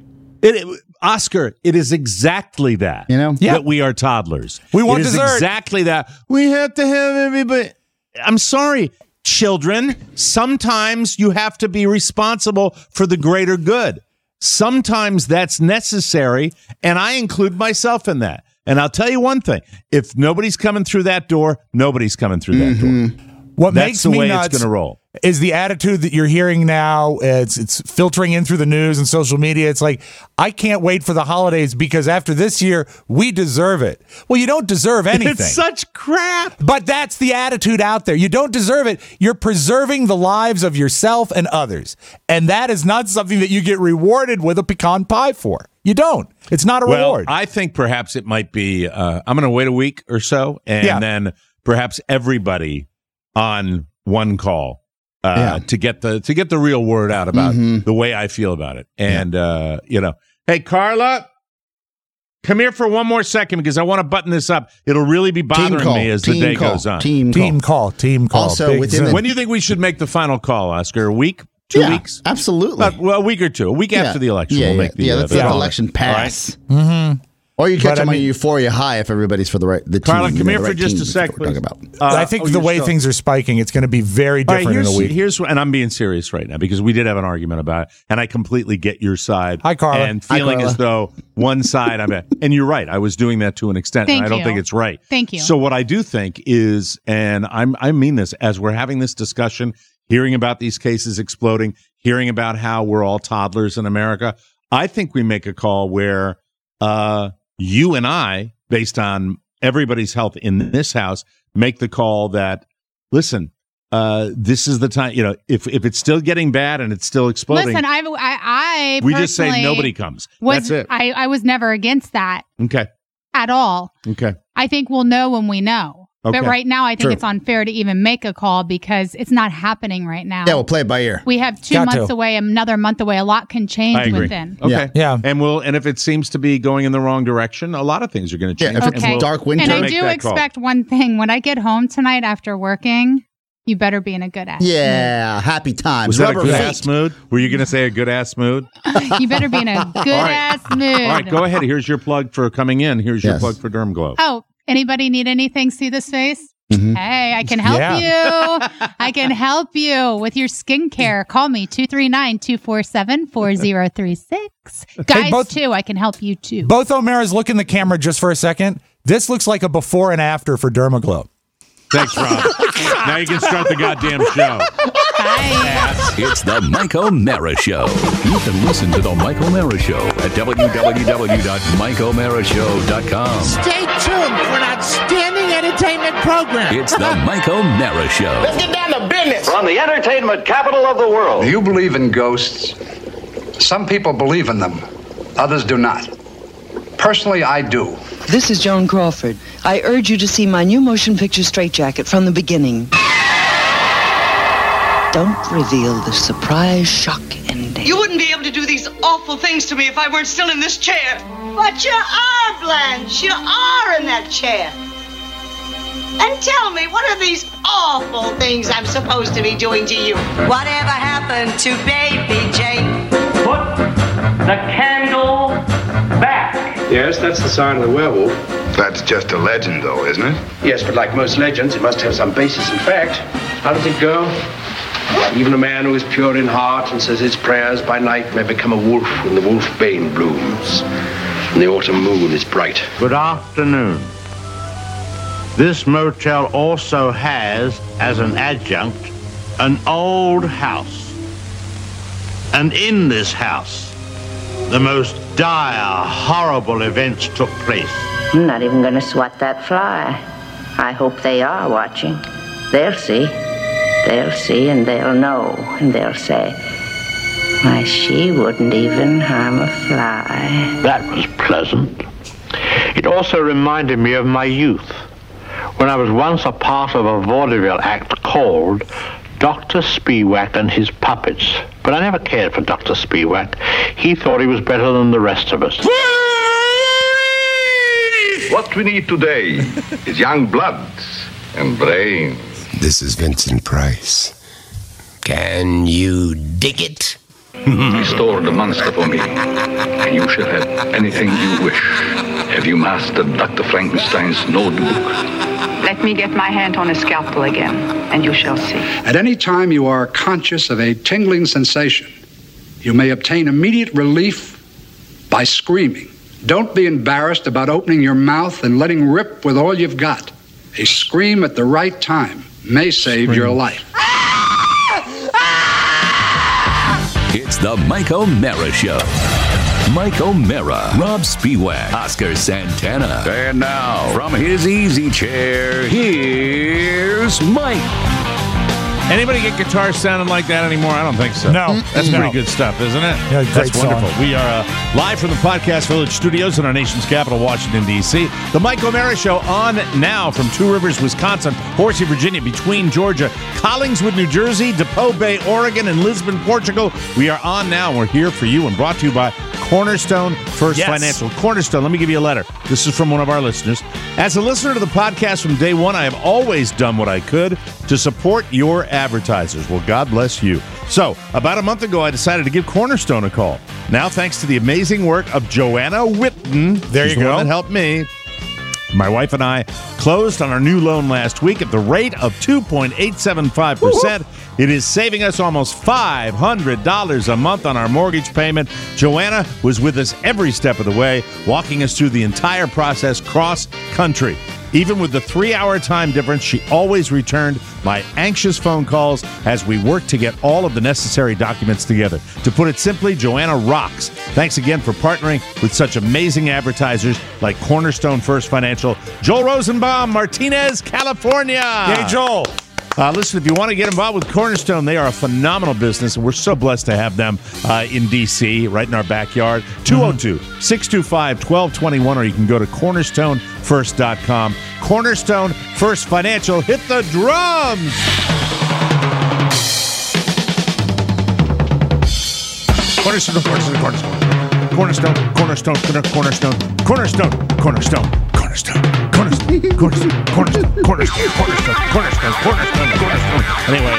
Oscar, it is exactly that. That we are toddlers. We want dessert. Exactly that. We have to have everybody. I'm sorry, children. Sometimes you have to be responsible for the greater good. Sometimes that's necessary, and I include myself in that. And I'll tell you one thing: if nobody's coming through that door, nobody's coming through that door. What That's makes the me way nuts it's going to roll. Is the attitude that you're hearing now. It's filtering in through the news and social media. It's like, I can't wait for the holidays because after this year, we deserve it. Well, you don't deserve anything. It's such crap. But that's the attitude out there. You don't deserve it. You're preserving the lives of yourself and others. And that is not something that you get rewarded with a pecan pie for. You don't. It's not a reward. I think perhaps it might be, I'm going to wait a week or so, and then perhaps everybody on one call to get the real word out about the way I feel about it. And hey, Carla, come here for one more second because I want to button this up. It'll really be bothering me as the day goes on. Team call. Also, when do you think we should make the final call, Oscar? A week? 2 weeks? Absolutely. A week or two. A week after the election. We'll make the let's let the election pass. Right? Mm-hmm. Or you catch them on Euphoria High if everybody's for the team. Carla, come here for just a sec, please. I think the way things are spiking, it's going to be very different in a week. And I'm being serious right now because we did have an argument about it, and I completely get your side. Hi, Carla. And feeling as though one side, and you're right, I was doing that to an extent, and I don't think it's right. Thank you. So what I do think is, and I mean this, as we're having this discussion, hearing about these cases exploding, hearing about how we're all toddlers in America, I think we make a call where you and I, based on everybody's health in this house, make the call that, listen, this is the time, if it's still getting bad and it's still exploding. Listen, I we just say nobody comes. That's it. I was never against that. Okay. At all. Okay. I think we'll know when we know. Okay. But right now, I think it's unfair to even make a call because it's not happening right now. Yeah, we'll play it by ear. We have 2 months away, another month away. A lot can change within. Okay. Yeah. And if it seems to be going in the wrong direction, a lot of things are going to change. Yeah, if it's dark winter. And I do expect one thing. When I get home tonight after working, you better be in a good ass mood. Yeah, happy times. Was that a good ass mood? Were you going to say a good ass mood? You better be in a good ass mood. All right, go ahead. Here's your plug for coming in. Here's your plug for Derm Glow. Oh, anybody need anything? See this face? Mm-hmm. Hey, I can help you. I can help you with your skincare. Call me 239-247-4036. Guys, too, I can help you too. Both O'Maras, look in the camera just for a second. This looks like a before and after for Dermaglow. Thanks, Rob. Now you can start the goddamn show. Bye. It's the Mike O'Mara Show. You can listen to the Mike O'Mara Show at www.mikeomarashow.com. Stay tuned for an outstanding entertainment program. It's the Mike O'Mara Show. Let's get down to business. From the entertainment capital of the world. Do you believe in ghosts? Some people believe in them. Others do not. Personally, I do. This is Joan Crawford. I urge you to see my new motion picture Straitjacket from the beginning. Don't reveal the surprise shock ending. You wouldn't be able to do these awful things to me if I weren't still in this chair. But you are, Blanche. You are in that chair. And tell me, what are these awful things I'm supposed to be doing to you? Whatever happened to Baby Jane? Put the candle back. Yes, that's the sign of the werewolf. That's just a legend, though, isn't it? Yes, but like most legends, it must have some basis in fact. How does it go? Even a man who is pure in heart and says his prayers by night may become a wolf when the wolfbane blooms and the autumn moon is bright. Good afternoon. This motel also has, as an adjunct, an old house. And in this house, the most dire, horrible events took place. I'm not even going to swat that fly. I hope they are watching. They'll see. They'll see and they'll know. And they'll say, why, she wouldn't even harm a fly. That was pleasant. It also reminded me of my youth, when I was once a part of a vaudeville act called Dr. Spiewak and His Puppets. But I never cared for Dr. Spiewak. He thought he was better than the rest of us. What we need today is young bloods and brains. This is Vincent Price. Can you dig it? Restore the monster for me, and you shall have anything you wish. Have you mastered Dr. Frankenstein's notebook? Let me get my hand on a scalpel again, and you shall see. At any time you are conscious of a tingling sensation, you may obtain immediate relief by screaming. Don't be embarrassed about opening your mouth and letting rip with all you've got. A scream at the right time may save your life. It's the Mike O'Mara Show. Mike O'Mara, Rob Spiewak, Oscar Santana. And now, from his easy chair, here's Mike. Anybody get guitars sounding like that anymore? I don't think so. No. That's pretty good stuff, isn't it? Yeah, great That's wonderful. song. We are live from the Podcast Village studios in our nation's capital, Washington, D.C. The Mike O'Mara Show on now from Two Rivers, Wisconsin, Horsey, Virginia, between Georgia, Collingswood, New Jersey, DePaul Bay, Oregon, and Lisbon, Portugal. We are on now. We're here for you and brought to you by Cornerstone First Financial. Cornerstone, let me give you a letter. This is from one of our listeners. As a listener to the podcast from day one, I have always done what I could to support your advertisers. Well, God bless you. So, about a month ago, I decided to give Cornerstone a call. Now, thanks to the amazing work of Joanna Whitten, there she's you the go, one that helped me. My wife and I closed on our new loan last week at the rate of 2.875%. It is saving us almost $500 a month on our mortgage payment. Joanna was with us every step of the way, walking us through the entire process cross-country. Even with the 3-hour time difference, she always returned my anxious phone calls as we worked to get all of the necessary documents together. To put it simply, Joanna rocks. Thanks again for partnering with such amazing advertisers like Cornerstone First Financial. Joel Rosenbaum, Martinez, California. Hey, Joel. Listen, if you want to get involved with Cornerstone, they are a phenomenal business, and we're so blessed to have them in D.C., right in our backyard. 202-625-1221, or you can go to cornerstonefirst.com. Cornerstone First Financial. Hit the drums! Cornerstone. Anyway,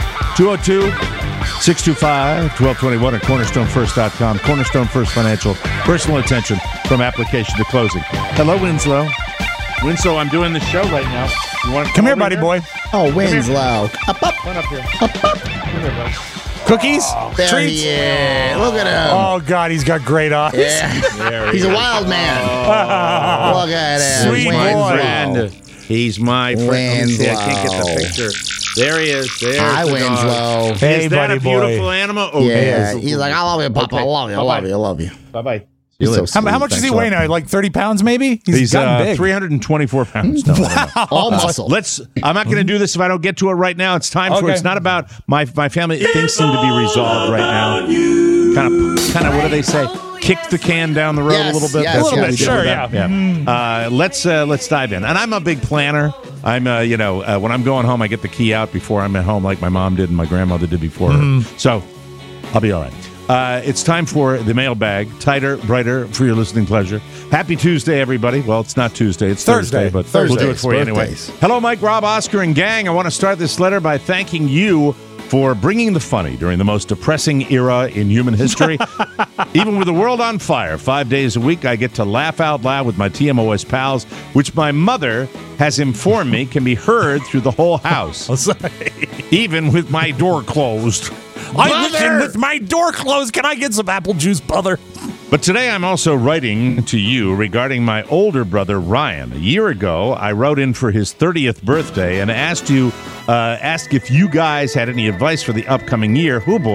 202-625-1221 at cornerstonefirst.com. Cornerstone First Financial. Personal attention from application to closing. Hello, Winslow. Winslow, I'm doing the show right now. You want to come here, buddy boy? Oh, Winslow. Up. Come up here. Come here, buddy. Cookies? There Treats? he is. Look at him. Oh, God, he's got great eyes. Yeah. He's a wild man. Look at him. Sweet Winslow. He's my friend. Winslow. I can't get the picture. There he is. There's Hi, the Winslow. dog. Hey, is that buddy a beautiful boy. animal? Oh, Yeah. He's like, I love you, Papa. Okay. I love you. I love you. I love you. Bye-bye. How much does he weigh now? Like 30 pounds, maybe? He's gotten big. 324 pounds. No, Wow. All muscle. I'm not going to do this if I don't get to it right now. It's time for Okay. It's not about my family. Things seem to be resolved right now. Kind of. What do they say? Kick the can down the road Yes, a little bit. yes, That's yes, what they yes. do Sure, with that. yeah. Let's dive in. And I'm a big planner. I'm when I'm going home, I get the key out before I'm at home, like my mom did and my grandmother did before her. So I'll be all right. It's time for the mailbag. Tighter, brighter, for your listening pleasure. Happy Tuesday, everybody. Well, it's not Tuesday. It's Thursday, but we'll do it for you anyway. Hello, Mike, Rob, Oscar, and gang. I want to start this letter by thanking you for bringing the funny during the most depressing era in human history. Even with the world on fire, 5 days a week, I get to laugh out loud with my TMOS pals, which my mother has informed me can be heard through the whole house. Even with my door closed. I listen with my door closed. Can I get some apple juice, brother? But today I'm also writing to you regarding my older brother, Ryan. A year ago, I wrote in for his 30th birthday and asked if you guys had any advice for the upcoming year. Oh boy,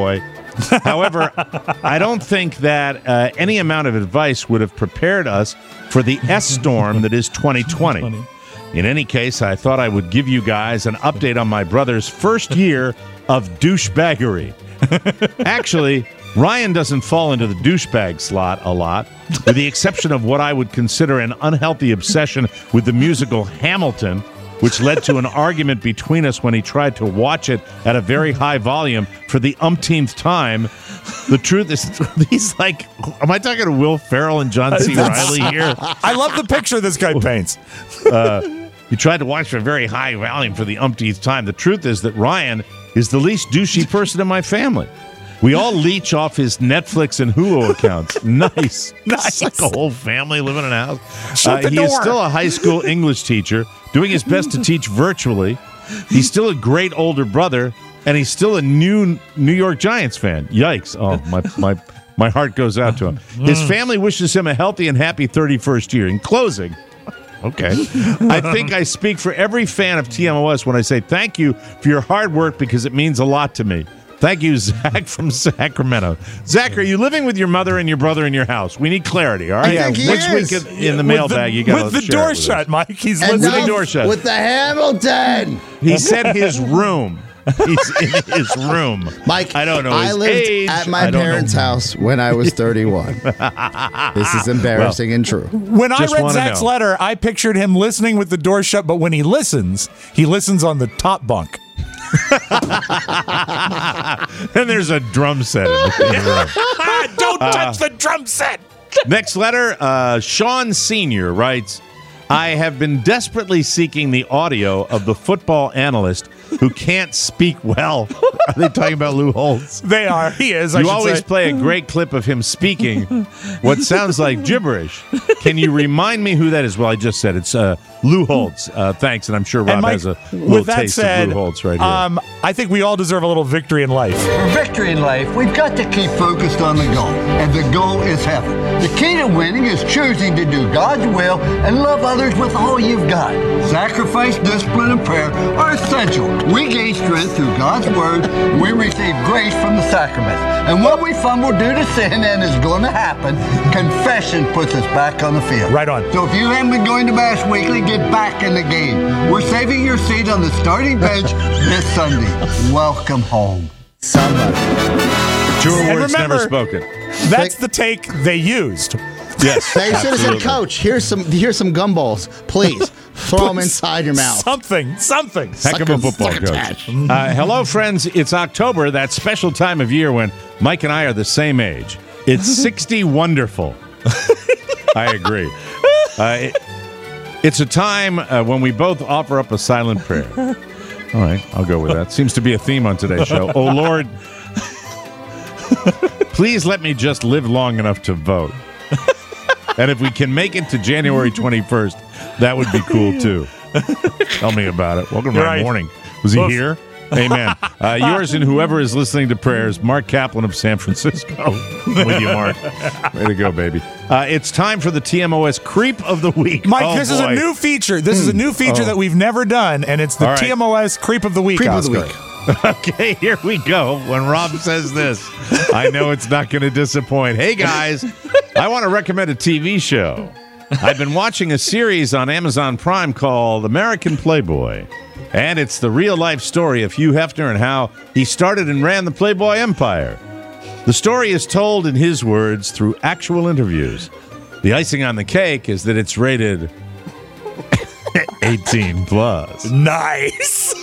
However, I don't think that any amount of advice would have prepared us for the S-storm that is 2020. In any case, I thought I would give you guys an update on my brother's first year of douchebaggery. Actually, Ryan doesn't fall into the douchebag slot a lot, with the exception of what I would consider an unhealthy obsession with the musical Hamilton, which led to an argument between us when he tried to watch it at a very high volume for the umpteenth time. The truth is, he's like, am I talking to Will Ferrell and John C. Reilly here? I love the picture this guy paints. He tried to watch at a very high volume for the umpteenth time. The truth is that Ryan is the least douchey person in my family. We all leech off his Netflix and Hulu accounts. Nice. It's like a whole family living in a house. He is still a high school English teacher, doing his best to teach virtually. He's still a great older brother, and he's still a New York Giants fan. Yikes. Oh, my heart goes out to him. His family wishes him a healthy and happy 31st year. In closing, okay, I think I speak for every fan of TMOS when I say thank you for your hard work because it means a lot to me. Thank you, Zach from Sacramento. Zach, are you living with your mother and your brother in your house? We need clarity, all right? I think he Next is. week in the mailbag, you got with the door shut, Mike. He's And listening. now door shut. with the Hamilton. He said his room. He's in his room. Mike, I don't know I his lived age. at my parents' house when I was 31. This is embarrassing and true. When I Just read wanna Zach's know. letter, I pictured him listening with the door shut, but when he listens on the top bunk. And there's a drum set in the room. Don't touch the drum set. Next letter, Sean Sr. writes, I have been desperately seeking the audio of the football analyst who can't speak well. Are they talking about Lou Holtz? They are. He is. You always play a great clip of him speaking what sounds like gibberish. Can you remind me who that is? Well, I just said it's Lou Holtz. Thanks, and I'm sure Rob Mike, has a little with that taste said, of Lou Holtz right here. I think we all deserve a little victory in life. For victory in life, we've got to keep focused on the goal, and the goal is heaven. The key to winning is choosing to do God's will and love others with all you've got. Sacrifice, discipline, and prayer are essential. We gain strength through God's word, and we receive grace from the sacraments. And when we fumble due to sin, and it's going to happen, confession puts us back on the field. Right on. So if you haven't been going to Mass weekly, get back in the game. We're saving your seat on the starting bench this Sunday. Welcome home. Somebody. Truer And words remember, never spoken. That's the take they used. Yes. They should have said, absolutely. Coach, here's some gumballs. Please throw them inside your mouth. Something. Heck of a football coach. Hello, friends. It's October, that special time of year when Mike and I are the same age. It's 60 wonderful. I agree. It's a time when we both offer up a silent prayer. All right, I'll go with that. Seems to be a theme on today's show. Oh, Lord, please let me just live long enough to vote. And if we can make it to January 21st, that would be cool, too. Tell me about it. Welcome to You're my right. morning. Was he Oof. here? Amen. Yours and whoever is listening to prayers, Mark Kaplan of San Francisco. With you, Mark. Way to go, baby. It's time for the TMOS Creep of the Week. Mike, Oh, this is a boy. new feature. This is a new feature that we've never done, and it's the All right. TMOS Creep of the Week, Creep of Oscar. the week. Okay, here we go. When Rob says this, I know it's not going to disappoint. Hey, guys, I want to recommend a TV show. I've been watching a series on Amazon Prime called American Playboy, and it's the real-life story of Hugh Hefner and how he started and ran the Playboy empire. The story is told in his words through actual interviews. The icing on the cake is that it's rated 18 plus. Nice.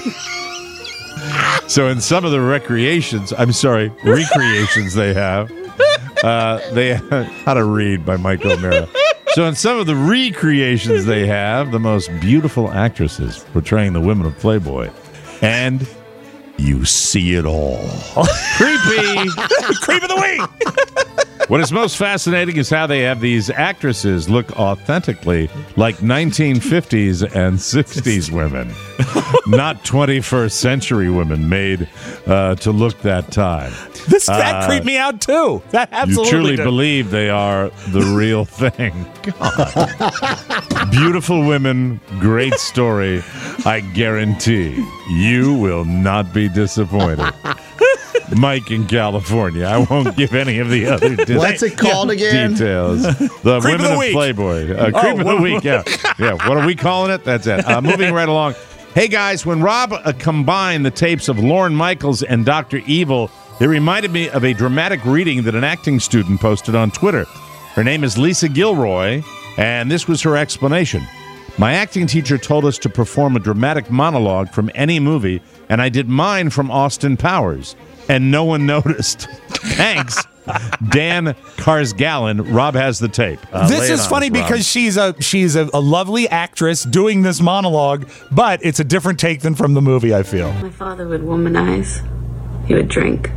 So in some of the recreations they have, How to Read by Mike O'Mara. So in some of the recreations they have, the most beautiful actresses portraying the women of Playboy. And you see it all. Creepy. Creep of the Week. What is most fascinating is how they have these actresses look authentically like 1950s and 60s women, not 21st century women made to look that time. That creeped me out too. That absolutely You truly did. believe they are the real thing. God. Beautiful women, great story. I guarantee you will not be disappointed. Mike in California. I won't give any of the other What's it called again? Details. The Creep Women of the of Week. Playboy. Creep of the Week, yeah. Yeah, what are we calling it? That's it. Moving right along. Hey, guys, when Rob combined the tapes of Lorne Michaels and Dr. Evil, it reminded me of a dramatic reading that an acting student posted on Twitter. Her name is Lisa Gilroy, and this was her explanation. My acting teacher told us to perform a dramatic monologue from any movie, and I did mine from Austin Powers, and no one noticed. Thanks, Dan Karsgallon. Rob has the tape. This is funny because she's a lovely actress doing this monologue, but it's a different take than from the movie, I feel. My father would womanize. He would drink.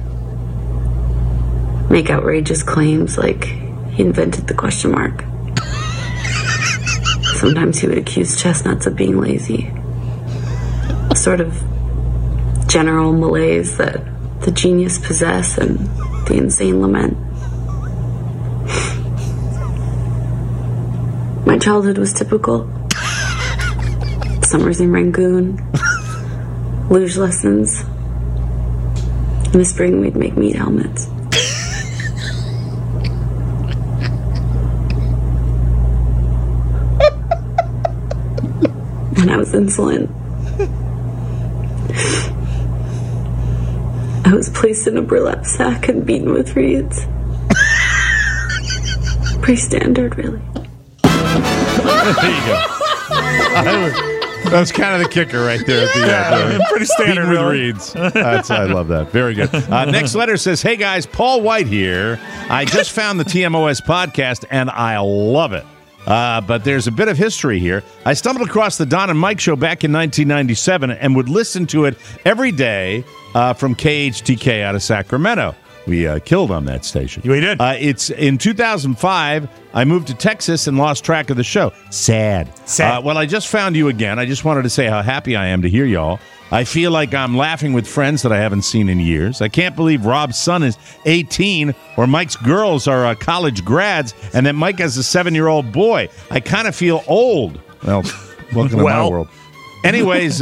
Make outrageous claims like he invented the question mark. Sometimes he would accuse chestnuts of being lazy. A sort of general malaise that the genius possess and the insane lament. My childhood was typical. Summers in Rangoon, luge lessons. In the spring, we'd make meat helmets. And I was insolent. I was placed in a burlap sack and beaten with reeds. Pretty standard, really. There you go. That was kind of the kicker right there at the end. Pretty standard, Beaten with really. reeds. I love that. Very good. Next letter says, hey, guys, Paul White here. I just found the TMOS podcast, and I love it. But there's a bit of history here. I stumbled across the Don and Mike show back in 1997 and would listen to it every day from KHTK out of Sacramento. We killed on that station. We did. It's in 2005, I moved to Texas and lost track of the show. Sad. Well, I just found you again. I just wanted to say how happy I am to hear y'all. I feel like I'm laughing with friends that I haven't seen in years. I can't believe Rob's son is 18 or Mike's girls are college grads and that Mike has a 7-year-old boy. I kind of feel old. Well, welcome to my world. Anyways,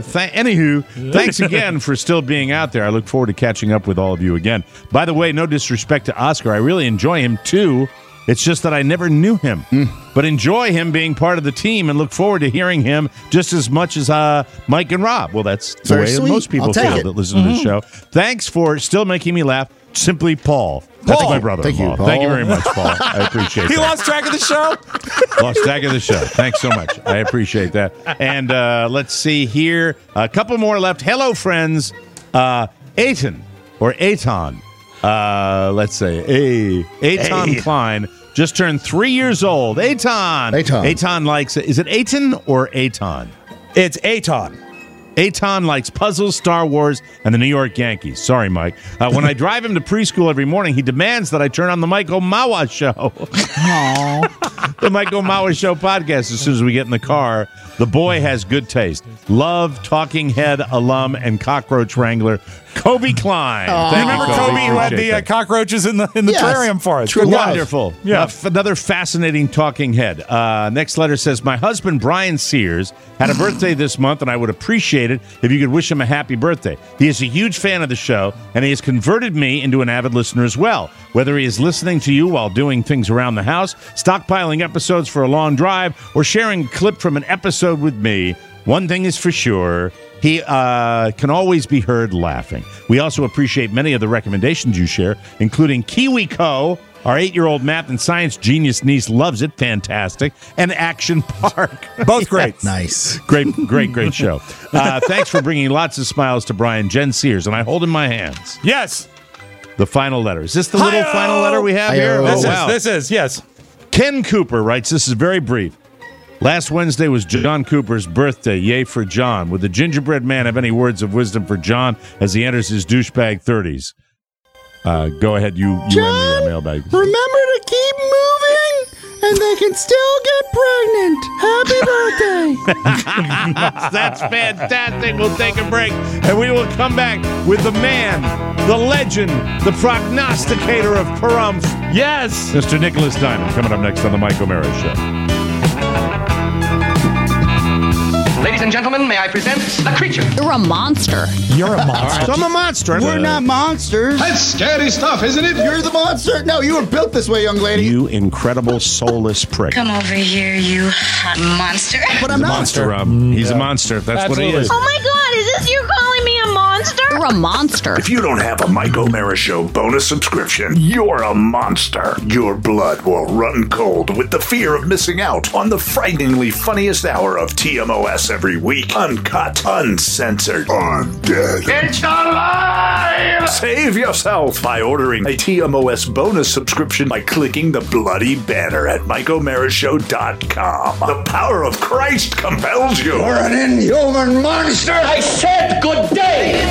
thanks again for still being out there. I look forward to catching up with all of you again. By the way, no disrespect to Oscar. I really enjoy him, too. It's just that I never knew him. But enjoy him being part of the team and look forward to hearing him just as much as Mike and Rob. Well, that's the Very way sweet. most people I'll take feel it. that listen to the show. Thanks for still making me laugh. Simply Paul. That's my brother-in-law. Thank you, Paul. Thank you very much, Paul. I appreciate He that. lost track of the show? Lost track of the show. Thanks so much. I appreciate that. And let's see here. A couple more left. Hello, friends. Eitan, or Eitan. Let's say Eitan Klein just turned 3 years old. Eitan likes it. Is it Eitan or Eitan? It's Eitan. Eitan likes puzzles, Star Wars, and the New York Yankees. Sorry, Mike. When I drive him to preschool every morning, he demands that I turn on the Mike Omawa Show. The Mike Omawa Show podcast as soon as we get in the car. The boy has good taste. Love Talking Head alum and cockroach wrangler Kobe Klein. You remember Kobe who had the cockroaches in the terrarium for us? Wonderful. Yeah. Another fascinating talking head. Next letter says, my husband, Brian Sears, had a birthday this month, and I would appreciate it if you could wish him a happy birthday. He is a huge fan of the show, and he has converted me into an avid listener as well. Whether he is listening to you while doing things around the house, stockpiling episodes for a long drive, or sharing a clip from an episode with me, one thing is for sure, he can always be heard laughing. We also appreciate many of the recommendations you share, including KiwiCo. Our 8-year-old math and science genius niece loves it. Fantastic. And Action Park. Both great. Yes. Nice. Great show. Thanks for bringing lots of smiles to Brian. Jen Sears, and I hold in my hands Yes. the final letter. Is this the little final letter we have here? This is, yes. Ken Cooper writes, this is very brief. Last Wednesday was John Cooper's birthday. Yay for John. Would the gingerbread man have any words of wisdom for John as he enters his douchebag 30s? Go ahead, you end the mailbag. Remember to keep moving, and they can still get pregnant. Happy birthday. That's fantastic. We'll take a break, and we will come back with the man, the legend, the prognosticator of Pahrump. Yes. Mr. Nicholas Diamond, coming up next on the Mike O'Mara Show. Ladies and and gentlemen, may I present the creature? You're a monster. You're a monster. So I'm a monster. We're not monsters. That's scary stuff, isn't it? You're the monster. No, you were built this way, young lady. You incredible soulless prick. Come over here, you hot monster. But I'm not. Monster, Rob. He's a monster. That's Absolutely. what he is. Oh my God, is this you calling me a monster? You're a monster. If you don't have a Mike O'Mara Show bonus subscription, you're a monster. Your blood will run cold with the fear of missing out on the frighteningly funniest hour of TMOS every week. Uncut, uncensored, undead. It's alive! Save yourself by ordering a TMOS bonus subscription by clicking the bloody banner at MikeO'MaraShow.com. The power of Christ compels you. You're an inhuman monster! I said good day!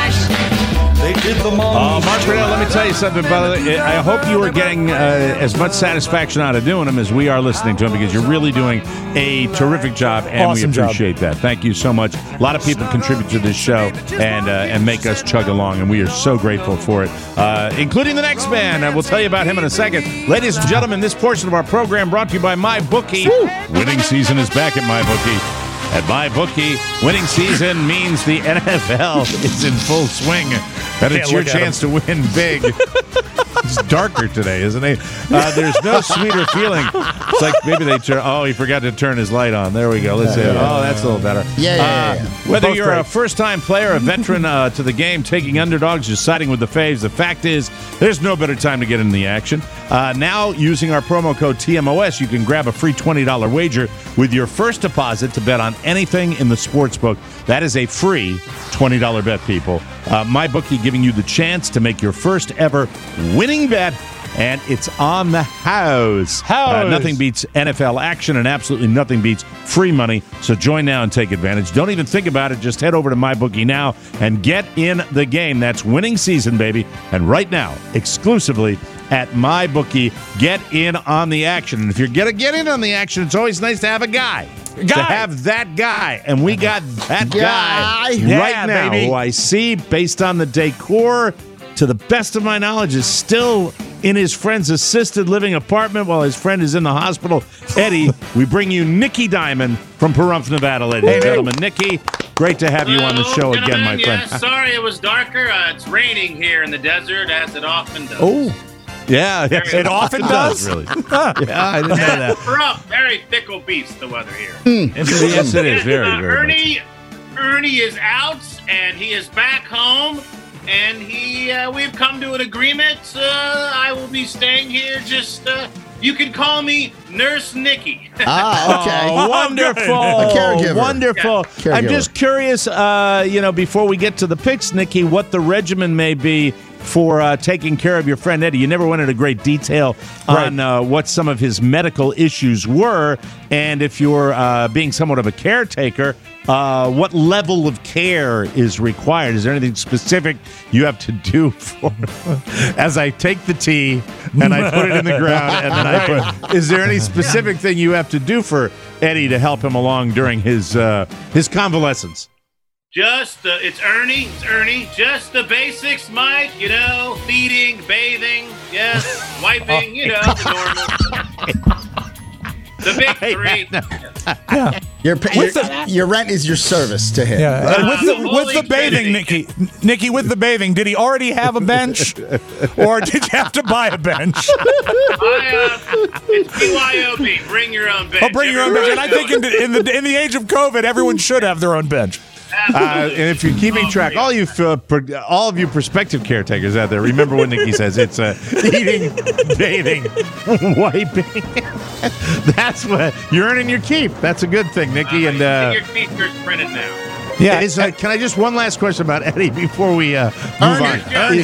They did the monster. Mark Brunell, let me tell you something, brother. I hope you are getting as much satisfaction out of doing them as we are listening to them, because you're really doing a terrific job, and Awesome we appreciate that. Thank you so much. A lot of people contribute to this show and make us chug along, and we are so grateful for it, including the next man. We'll tell you about him in a second. Ladies and gentlemen, this portion of our program brought to you by MyBookie. Winning season is back at MyBookie. At MyBookie, winning season means the NFL is in full swing, and it's your chance to win big. It's darker today, isn't it? There's no sweeter feeling. It's like maybe they turn. Oh, he forgot to turn his light on. There we go. Let's see. Oh, that's a little better. Yeah. Whether you're a first-time player, a veteran to the game, taking underdogs, just siding with the faves, the fact is there's no better time to get into the action. Now, using our promo code TMOS, you can grab a free $20 wager with your first deposit to bet on anything in the sportsbook. That is a free $20 bet, people. MyBookie giving you the chance to make your first ever winning bet, and it's on the house. Nothing beats NFL action, and absolutely nothing beats free money. So join now and take advantage. Don't even think about it. Just head over to MyBookie now and get in the game. That's winning season, baby. And right now, exclusively at MyBookie, get in on the action. And if you're going to get in on the action, it's always nice to have a guy. To have that guy. And we got that guy right now, baby, who I see, based on the decor, to the best of my knowledge, is still in his friend's assisted living apartment while his friend is in the hospital. Eddie, we bring you Nicky Diamond from Pahrump, Nevada, ladies and gentlemen. Nicky, great to have you on the show again, my friend. Yeah, sorry it was darker. It's raining here in the desert, as it often does. Oh, yeah. It often does? Really? Yeah, I didn't know that. Pahrump, very fickle beast, the weather here. Yes, it is. Very, very Ernie is out, and he is back home. And we've come to an agreement. I will be staying here. You can call me Nurse Nicky. Okay. Oh, wonderful. A caregiver. Wonderful. Yeah. I'm just curious, before we get to the picks, Nicky, what the regimen may be for taking care of your friend Eddie. You never went into great detail on what some of his medical issues were, and if you're being somewhat of a caretaker, what level of care is required? Is there anything specific you have to do for as I take the tea and I put it in the ground, and then is there any specific thing you have to do for Eddie to help him along during his convalescence? It's Ernie. Just the basics, Mike. Feeding, bathing, yes, wiping, the normal. The big three. Yeah. Your rent is your service to him. Yeah. With the bathing, Nicky, with the bathing, did he already have a bench, or did you have to buy a bench? It's BYOB. Bring your own bench. Oh, bring your own bench. And I think in the age of COVID, everyone should have their own bench. And if you're keeping track, all of you prospective caretakers out there, remember what Nicky says. It's eating, bathing, wiping. That's what you're earning your keep. That's a good thing, Nicky. And your T-shirt's printed now. Yeah. Can I just one last question about Eddie before we move on?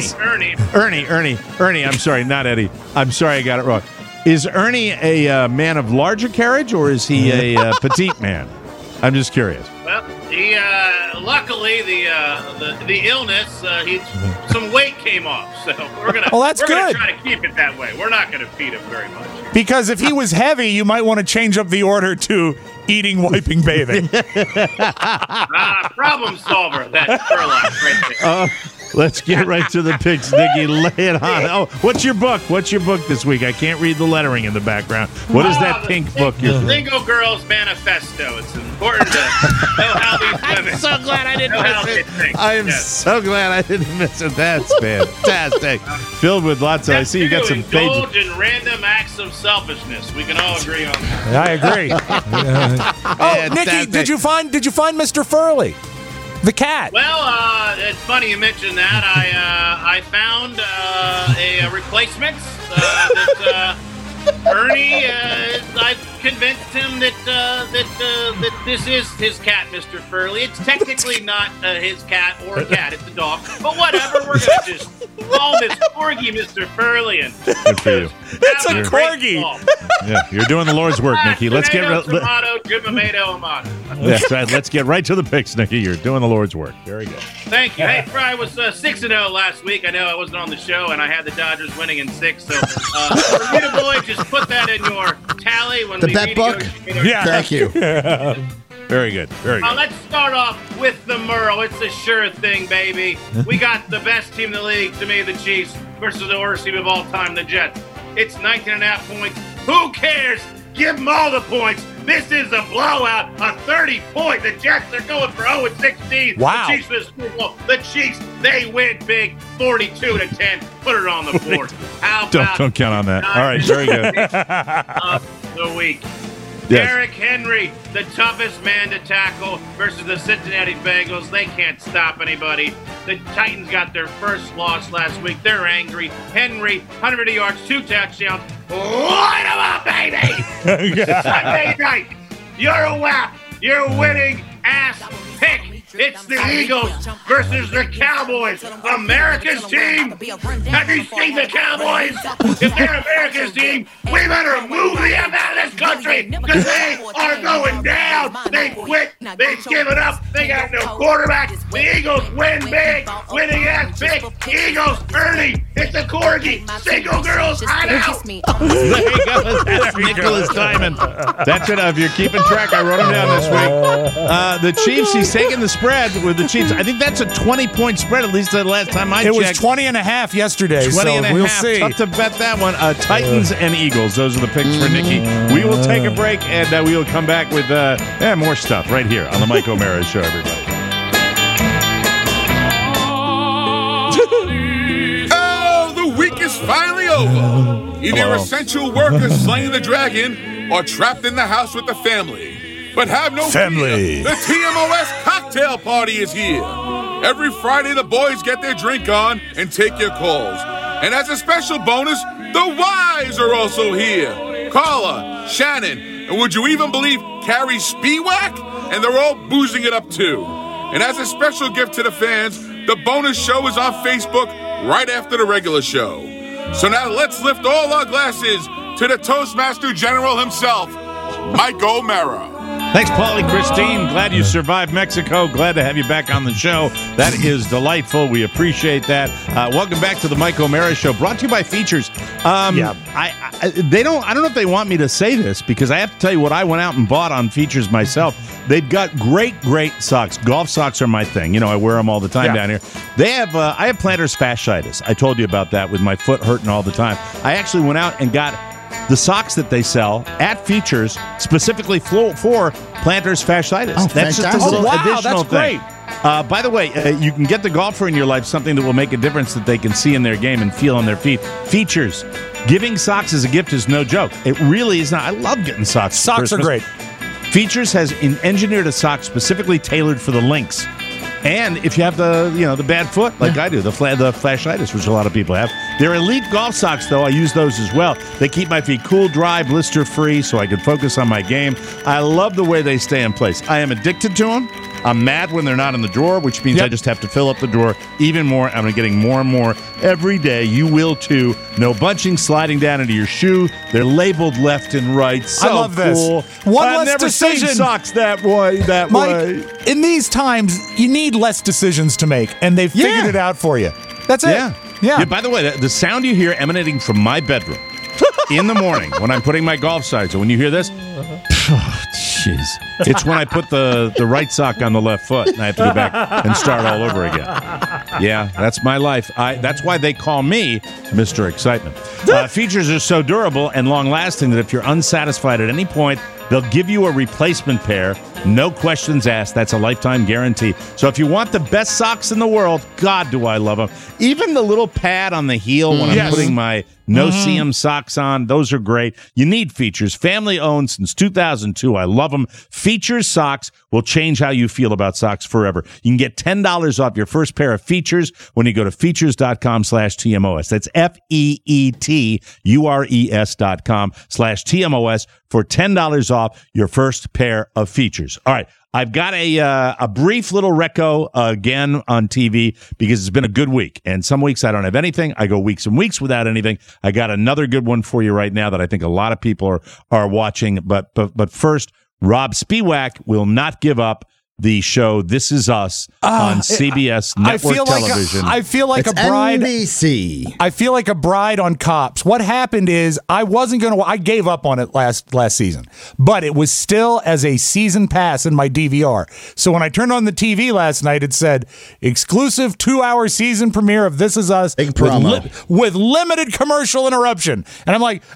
Ernie. I'm sorry, not Eddie. I'm sorry, I got it wrong. Is Ernie a man of larger carriage, or is he a petite man? I'm just curious. Well, he luckily the illness, some weight came off, so we're gonna try to keep it that way. We're not gonna feed him very much. Because if he was heavy, you might want to change up the order to eating, wiping, bathing. Problem solver. That's Sherlock right there. Let's get right to the picks, Nicky. Lay it on. Oh, what's your book? What's your book this week? I can't read the lettering in the background. What is that pink book? The Single Girls Manifesto. It's important to know how these women. I'm so glad I didn't know how miss they it. think. I am Yes. so glad I didn't miss it. That's fantastic. Filled with lots of. I see you got some pages. Indulge in random acts of selfishness. We can all agree on that. I agree. Nikki, did you find Mr. Furley, the cat? Well, it's funny you mentioned that. I found a replacement that Ernie. I've convinced him that this is his cat, Mr. Furley. It's technically not his cat or a cat. It's a dog. But whatever. We're gonna just call this corgi Mr. Furley. And Good for you. It's a corgi. Yeah, you're doing the Lord's work, Nikki. Let's get tomato, amato. That's right. Let's get right to the picks, Nikki. You're doing the Lord's work. Very good. Thank you. Hey, Fry was 6-0 last week. I know I wasn't on the show, and I had the Dodgers winning in 6. So, for you, boy, just put that in your tally when we bet book. Yeah. Thank you. Very good. Very good. Let's start off with the Merle. It's a sure thing, baby. We got the best team in the league, to me, the Chiefs, versus the worst team of all time, the Jets. It's 19.5 points. Who cares? Give them all the points. This is a blowout, a 30-point. The Jets are going for 0-16. Wow. The Chiefs for the Super Bowl. The Chiefs, they win big, 42-10. Put it on the board. How about Don't count on that. All right, very good. of the week? Yes. Derrick Henry, the toughest man to tackle versus the Cincinnati Bengals. They can't stop anybody. The Titans got their first loss last week. They're angry. Henry, 100 yards, 2 touchdowns. Light them up, baby! Sunday night, you're a WAP. You're winning ass pick. It's the Eagles versus the Cowboys. America's team. Have you seen the Cowboys? If they're America's team, we better move the F out of this country because they are going down. They quit. They've given up. They got no quarterback. The Eagles win big. Winning ass pick. Eagles, Ernie. It's a corgi. Single girls hideout. There you go. That's Nicholas Diamond. That's it. If you're keeping track, I wrote him down this week. The Chiefs, he's taking the spread with the Chiefs. I think that's a 20-point spread, at least the last time I checked. It was 20.5 yesterday, 20 so and a we'll half. see. Tough to bet that one. Titans and Eagles. Those are the picks for Nikki. We will take a break, and we will come back with more stuff right here on the Mike O'Mara Show, everybody. Oh, the week is finally over. Either essential workers slaying the dragon or trapped in the house with the family. But have no fear. The TMOS cocktail party is here. Every Friday, the boys get their drink on and take your calls. And as a special bonus, the wives are also here. Carla, Shannon, and would you even believe Carrie Spiewak? And they're all boozing it up too. And as a special gift to the fans, the bonus show is on Facebook right after the regular show. So now let's lift all our glasses to the Toastmaster General himself, Mike O'Mara. Thanks, Paulie Christine. Glad you survived Mexico. Glad to have you back on the show. That is delightful. We appreciate that. Welcome back to the Mike O'Mara Show, brought to you by Features. I don't know if they want me to say this because I have to tell you what I went out and bought on Features myself. They've got great socks. Golf socks are my thing. You know, I wear them all the time down here. They have. I have plantar fasciitis. I told you about that with my foot hurting all the time. I actually went out and got the socks that they sell at Features specifically for plantar fasciitis. Oh, that's just a fantastic. little Wow, additional that's thing. By the way, you can get the golfer in your life something that will make a difference that they can see in their game and feel on their feet. Features. Giving socks as a gift is no joke. It really is not. I love getting socks. Socks are great. Features has engineered a sock specifically tailored for the links. And if you have the bad foot, like I do, the fasciitis, which a lot of people have, they're elite golf socks, though. I use those as well. They keep my feet cool, dry, blister-free, so I can focus on my game. I love the way they stay in place. I am addicted to them. I'm mad when they're not in the drawer, which means I just have to fill up the drawer even more. I'm getting more and more every day. You will, too. No bunching sliding down into your shoe. They're labeled left and right. So I love cool. this. One I've less never decision. seen socks that way. Mike, in these times, you need less decisions to make, and they've figured it out for you. That's it. Yeah. By the way, the sound you hear emanating from my bedroom in the morning when I'm putting my golf sides, so when you hear this, jeez, it's when I put the right sock on the left foot, and I have to go back and start all over again. Yeah, that's my life. That's why they call me Mr. Excitement. Features are so durable and long-lasting that if you're unsatisfied at any point They'll give you a replacement pair, no questions asked. That's a lifetime guarantee. So if you want the best socks in the world, God, do I love them. Even the little pad on the heel when I'm putting my no-seam socks on, those are great. You need Features. Family-owned since 2002. I love them. Features socks will change how you feel about socks forever. You can get $10 off your first pair of Features when you go to features.com/TMOS. That's FEETURES.com/TMOS for $10 off your first pair of Features. All right. I've got a brief little reco again on TV because it's been a good week. And some weeks I don't have anything. I go weeks and weeks without anything. I got another good one for you right now that I think a lot of people are watching. But first, Rob Spiewak will not give up the show This Is Us on CBS network television. I feel like a bride. NBC. I feel like a bride on Cops. What happened is I wasn't going to. I gave up on it last season, but it was still as a season pass in my DVR. So when I turned on the TV last night, it said exclusive 2-hour season premiere of This Is Us with limited commercial interruption, and I'm like,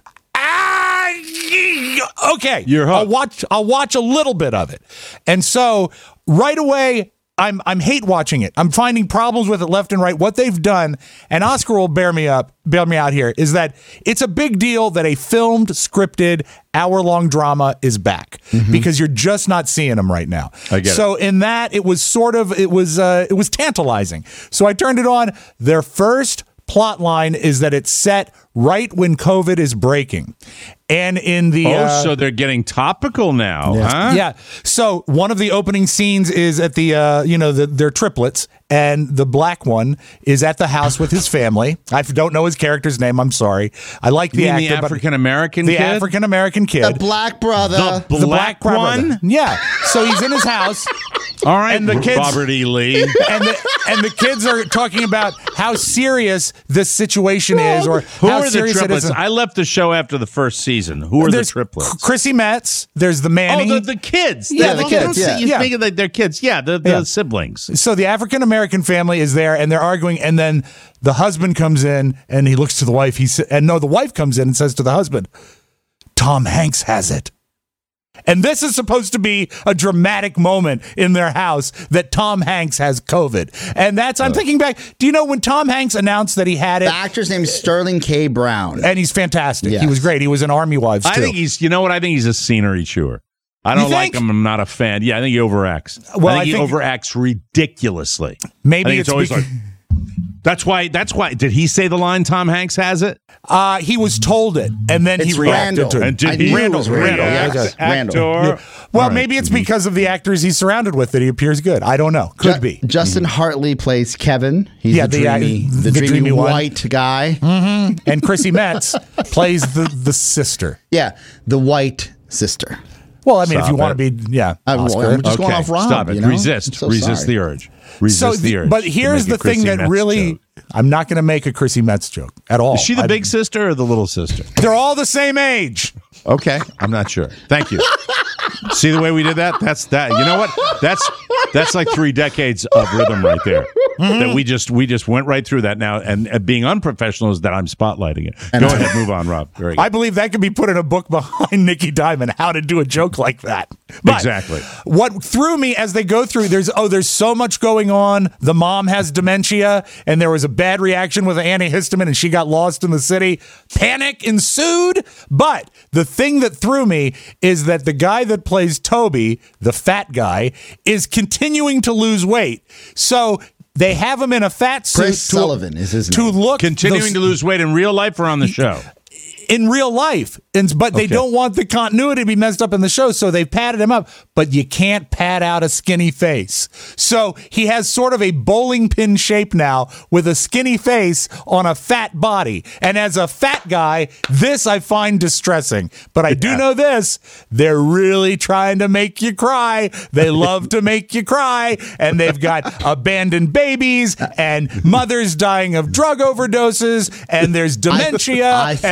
okay, I'll watch a little bit of it. And so right away, I'm hate watching it. I'm finding problems with it left and right. What they've done, and Oscar will bail me out here, is that it's a big deal that a filmed, scripted, hour-long drama is back because you're just not seeing them right now. I get so in that, it was tantalizing. So I turned it on. Their first plot line is that it's set right when COVID is breaking. And in the so they're getting topical now, huh? Yeah. So one of the opening scenes is at the they're triplets, and the black one is at the house with his family. I don't know his character's name. I'm sorry. I like the actor, the African American kid. The African American kid, the black brother, the black one. Yeah. So he's in his house. All right, and the kids, Robert E. Lee, and the kids are talking about how serious this situation is, or who how are the serious triplets? it is. I left the show after the first season. Who are the triplets? Chrissy Metz. There's the Manning. Oh, the kids. The kids. You think like they're kids. Yeah, the siblings. So the African American family is there, and they're arguing, and then the husband comes in, and he looks to the wife. The wife comes in and says to the husband, "Tom Hanks has it." And this is supposed to be a dramatic moment in their house that Tom Hanks has COVID. And I'm thinking back, do you know when Tom Hanks announced that he had it? The actor's name is Sterling K. Brown. And he's fantastic. Yes. He was great. He was in Army Wives, too. I think he's a scenery chewer. I don't like him. I'm not a fan. Yeah, I think he overacts. Well, I think he overacts ridiculously. Maybe it's always like... That's why. Did he say the line, Tom Hanks has it? He was told it, and then he reacted to it. And did he? Randall. Actor. Well, maybe it's because of the actors he's surrounded with that he appears good. I don't know. Could be. Justin Hartley plays Kevin. He's the dreamy white guy. Mm-hmm. And Chrissy Metz plays the sister. Yeah, the white sister. Well, I mean, if you want to be, I'm just going off Rob. Stop it. Resist the urge. Resist the urge. But here's the thing that really, I'm not going to make a Chrissy Metz joke at all. Is she the big sister or the little sister? They're all the same age. Okay, I'm not sure. Thank you. See the way we did that? That's that. You know what? That's like 3 decades of rhythm right there. That we just went right through that now, and being unprofessional is that I'm spotlighting it. Go ahead, move on, Rob. Very good. I believe that could be put in a book behind Nicky Diamond, how to do a joke like that. But exactly. What threw me as they go through, there's so much going on. The mom has dementia, and there was a bad reaction with an antihistamine, and she got lost in the city. Panic ensued. But the thing that threw me is that the guy that plays Toby, the fat guy, is continuing to lose weight. So they have him in a fat suit. Chris Sullivan is his name. To look continuing to lose weight in real life or on the show? In real life, but they don't want the continuity to be messed up in the show, so they've padded him up. But you can't pad out a skinny face. So he has sort of a bowling pin shape now with a skinny face on a fat body. And as a fat guy, this I find distressing. But I do know this. They're really trying to make you cry. They love to make you cry. And they've got abandoned babies and mothers dying of drug overdoses. And there's dementia. And there's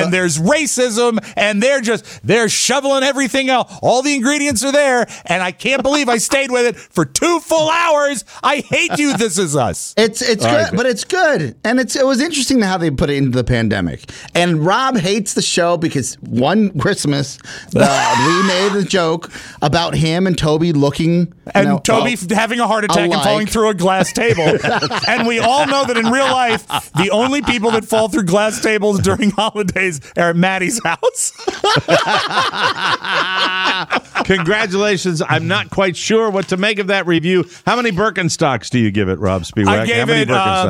racism, and they're shoveling everything out. All the ingredients are there, and I can't believe I stayed with it for 2 full hours. I hate you. This is us. It's good, but it's good, and it was interesting how they put it into the pandemic. And Rob hates the show because one Christmas we made a joke about him and Toby looking, and Toby having a heart attack and falling through a glass table. And we all know that in real life, the only people that fall through glass tables during holidays are at Maddie's house. Congratulations. I'm not quite sure what to make of that review. How many Birkenstocks do you give it, Rob Spiewak? I gave it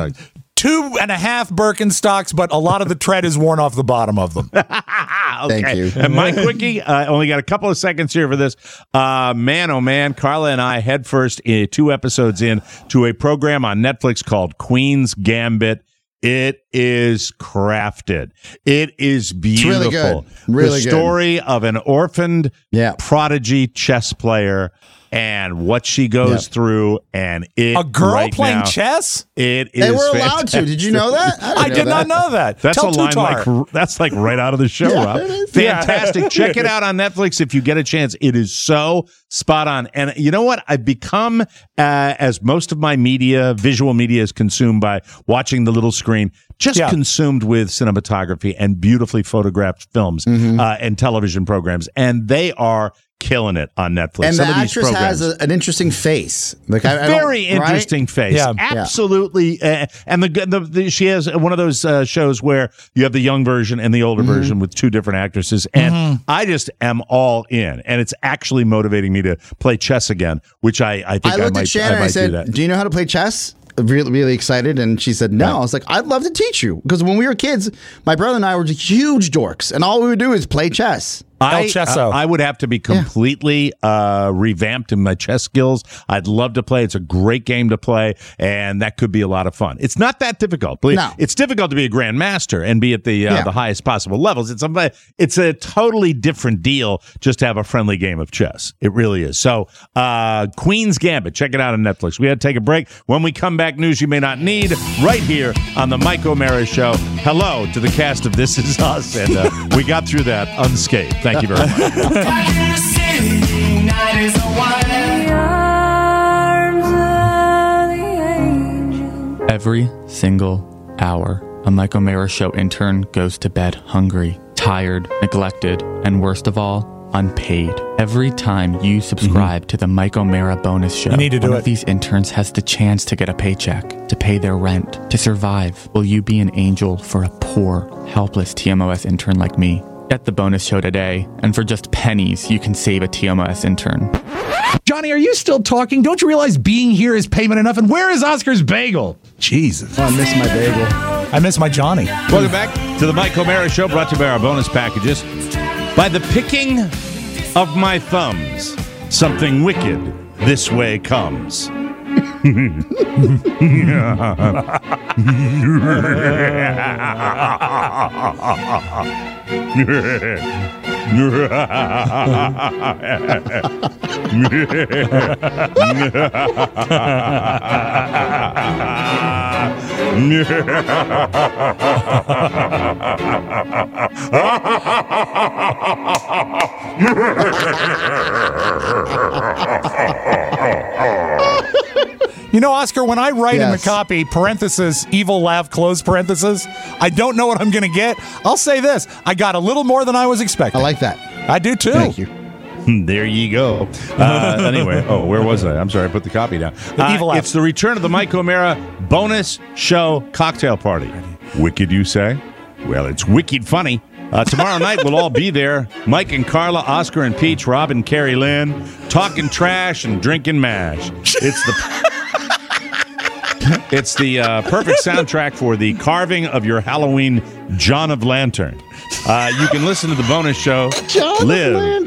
2.5 Birkenstocks, but a lot of the tread is worn off the bottom of them. Okay. Thank you. And Mike Quickie, only got a couple of seconds here for this. Man, oh man, Carla and I head first 2 episodes in to a program on Netflix called Queen's Gambit. It is crafted. It is beautiful. It's really good. Really the story of an orphaned prodigy chess player and what she goes through, and a girl right playing now, chess. It is. They were allowed fantastic. to. Did you know that? I did not know that. That's Tell a line Tutar. that's like right out of the show, Rob. Fantastic. Check it out on Netflix if you get a chance. It is so spot on. And you know what? I've become, as most of my media, visual media, is consumed by watching the little screen, just consumed with cinematography and beautifully photographed films and television programs. And they are killing it on Netflix. And some the of these actress programs has an interesting face. Like very interesting face. Yeah. Absolutely. And she has one of those shows where you have the young version and the older version with 2 different actresses. And I just am all in. And it's actually motivating me to play chess again, which I think I looked might, at Shannon I might and I said, do that. "Do you know how to play chess?" Really, really excited, and she said no. I was like, I'd love to teach you, because when we were kids, my brother and I were huge dorks, and all we would do is play chess. I would have to be completely revamped in my chess skills. I'd love to play. It's a great game to play, and that could be a lot of fun. It's not that difficult. It's difficult to be a grandmaster and be at the highest possible levels. It's a totally different deal just to have a friendly game of chess. It really is. So, Queen's Gambit. Check it out on Netflix. We had to take a break. When we come back, news you may not need, right here on the Mike O'Mara Show. Hello to the cast of This Is Us, and we got through that unscathed. Thank you very much. Every single hour, a Mike O'Mara Show intern goes to bed hungry, tired, neglected, and worst of all, unpaid. Every time you subscribe to the Mike O'Mara bonus show, one of these interns has the chance to get a paycheck, to pay their rent, to survive. Will you be an angel for a poor, helpless TMOS intern like me? Get the bonus show today, and for just pennies, you can save a TMOS intern. Johnny, are you still talking? Don't you realize being here is payment enough? And where is Oscar's bagel? Jesus. I miss my bagel. I miss my Johnny. Welcome back to the Mike O'Mara Show, brought to you by our bonus packages. By the picking of my thumbs, something wicked this way comes. You know, Oscar, when I write in the copy, parenthesis, evil laugh, close parenthesis, I don't know what I'm going to get. I'll say this. I got a little more than I was expecting. I like that. I do, too. Thank you. There you go. Anyway, where was I? I'm sorry, I put the copy down. It's the return of the Mike O'Mara bonus show cocktail party. Wicked, you say? Well, it's wicked funny. Tomorrow night, we'll all be there. Mike and Carla, Oscar and Peach, Rob and Carrie Lynn, talking trash and drinking mash. It's the perfect soundtrack for the carving of your Halloween John of Lantern. You can listen to the bonus show live.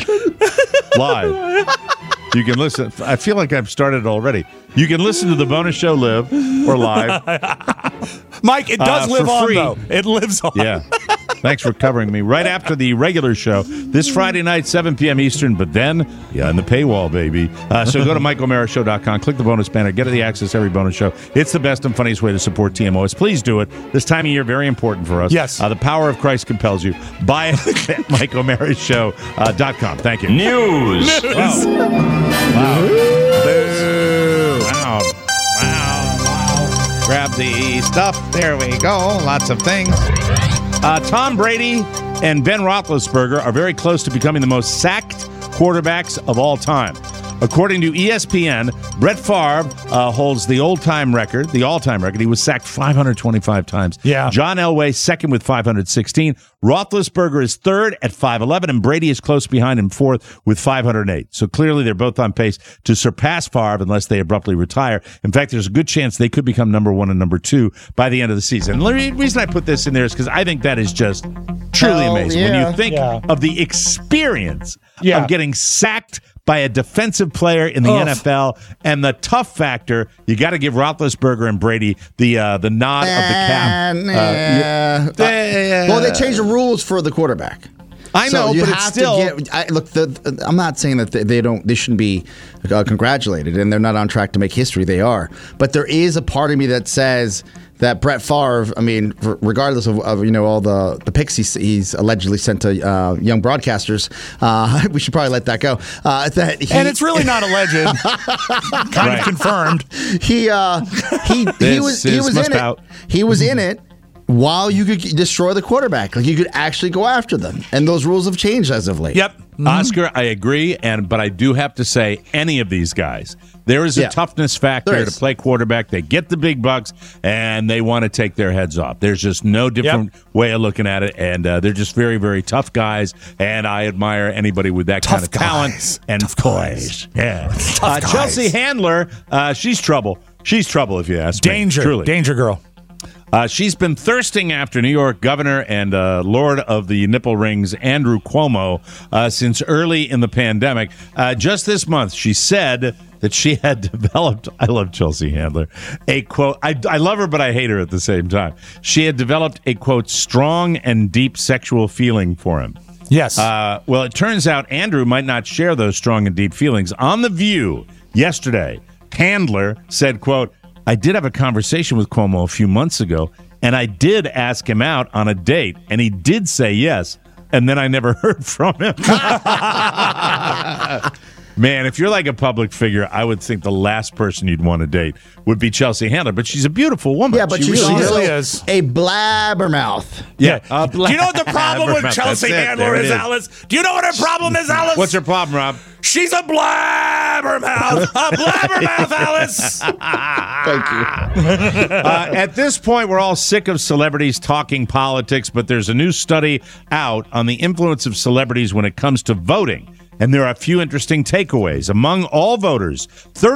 You can listen. I feel like I've started already. You can listen to the bonus show live or live. Mike, it does live on, free. though. It lives on. Yeah. Thanks for covering me right after the regular show this Friday night, 7 p.m. Eastern, but then behind the paywall, baby. So go to MikeO'MaraShow.com, click the bonus banner, get the access to every bonus show. It's the best and funniest way to support TMOS. Please do it. This time of year, very important for us. Yes. The power of Christ compels you. Buy it at MikeO'MaraShow.com. Thank you. News. Wow. Grab the stuff. There we go. Lots of things. Tom Brady and Ben Roethlisberger are very close to becoming the most sacked quarterbacks of all time. According to ESPN, Brett Favre holds the all-time record. He was sacked 525 times. Yeah. John Elway second with 516. Roethlisberger is third at 511, and Brady is close behind him fourth with 508. So clearly they're both on pace to surpass Favre unless they abruptly retire. In fact, there's a good chance they could become number one and number two by the end of the season. And the reason I put this in there is because I think that is just truly amazing. Yeah. When you think of the experience of getting sacked by a defensive player in the NFL, and the tough factor, you got to give Roethlisberger and Brady the nod of the cap. Well, they changed the rules for the quarterback. I know, so but it's still. I'm not saying that they shouldn't be congratulated, and they're not on track to make history. They are, but there is a part of me that says that Brett Favre, I mean, regardless of all the picks he's allegedly sent to young broadcasters, we should probably let that go. And it's really not alleged, kind of confirmed. He was in it. He was in it. While you could destroy the quarterback, like you could actually go after them, and those rules have changed as of late. Yep, Oscar, I agree, but I do have to say, any of these guys, there is a toughness factor to play quarterback. They get the big bucks, and they want to take their heads off. There's just no different way of looking at it, and they're just very, very tough guys. And I admire anybody with that kind of talent and poise. Yeah, Chelsea Handler, she's trouble. She's trouble, if you ask me. Truly. Danger girl. She's been thirsting after New York governor and Lord of the Nipple Rings, Andrew Cuomo, since early in the pandemic. Just this month, she said that she had developed, I love Chelsea Handler, a quote, I love her, but I hate her at the same time. She had developed a, quote, strong and deep sexual feeling for him. Yes. Well, it turns out Andrew might not share those strong and deep feelings. On The View yesterday, Handler said, quote, I did have a conversation with Cuomo a few months ago, and I did ask him out on a date, and he did say yes, and then I never heard from him. Man, if you're like a public figure, I would think the last person you'd want to date would be Chelsea Handler, but she's a beautiful woman. Yeah, but she really is a blabbermouth. Yeah. Do you know what the problem with Chelsea Handler is, Alice? Do you know what her problem is, Alice? What's her problem, Rob? She's a blabbermouth. A blabbermouth, Alice. Thank you. At this point, we're all sick of celebrities talking politics, but there's a new study out on the influence of celebrities when it comes to voting. And there are a few interesting takeaways. Among all voters,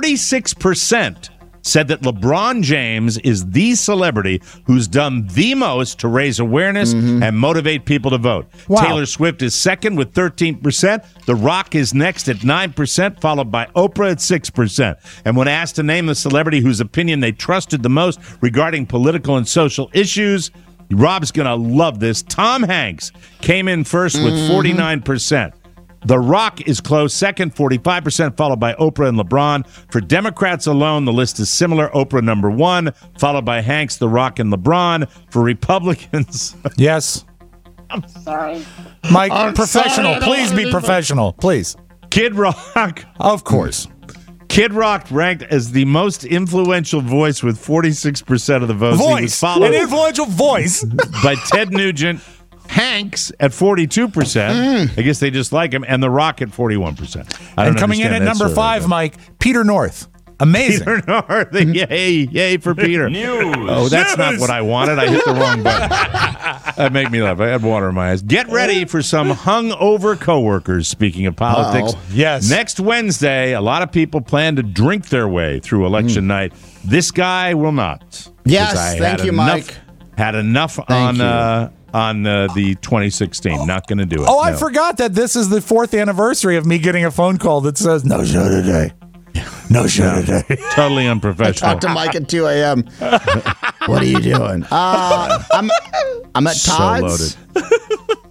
36% said that LeBron James is the celebrity who's done the most to raise awareness and motivate people to vote. Wow. Taylor Swift is second with 13%. The Rock is next at 9%, followed by Oprah at 6%. And when asked to name the celebrity whose opinion they trusted the most regarding political and social issues, Rob's going to love this. Tom Hanks came in first with 49%. The Rock is close, second, 45%, followed by Oprah and LeBron. For Democrats alone, the list is similar. Oprah number one, followed by Hanks, The Rock, and LeBron. For Republicans... Yes. I'm sorry. Mike, professional. Please be professional. Please. Kid Rock. Of course. Kid Rock ranked as the most influential voice with 46% of the votes. Voice. An influential voice. By Ted Nugent. Hanks at 42%. I guess they just like him. And The Rock at 41%. And coming in at number 5, Mike, Peter North. Amazing. Peter North. Yay for Peter. News. Oh, that's not what I wanted. I hit the wrong button. That made me laugh. I had water in my eyes. Get ready for some hungover coworkers, speaking of politics. Yes. Next Wednesday, a lot of people plan to drink their way through election night. This guy will not. Yes, thank you, Mike. Had enough on the 2016. Not going to do it. Oh, I forgot that this is the 4th anniversary of me getting a phone call that says, no show today. No show today. Totally unprofessional. I talked to Mike at 2 a.m. What are you doing? I'm at Todd's. So loaded.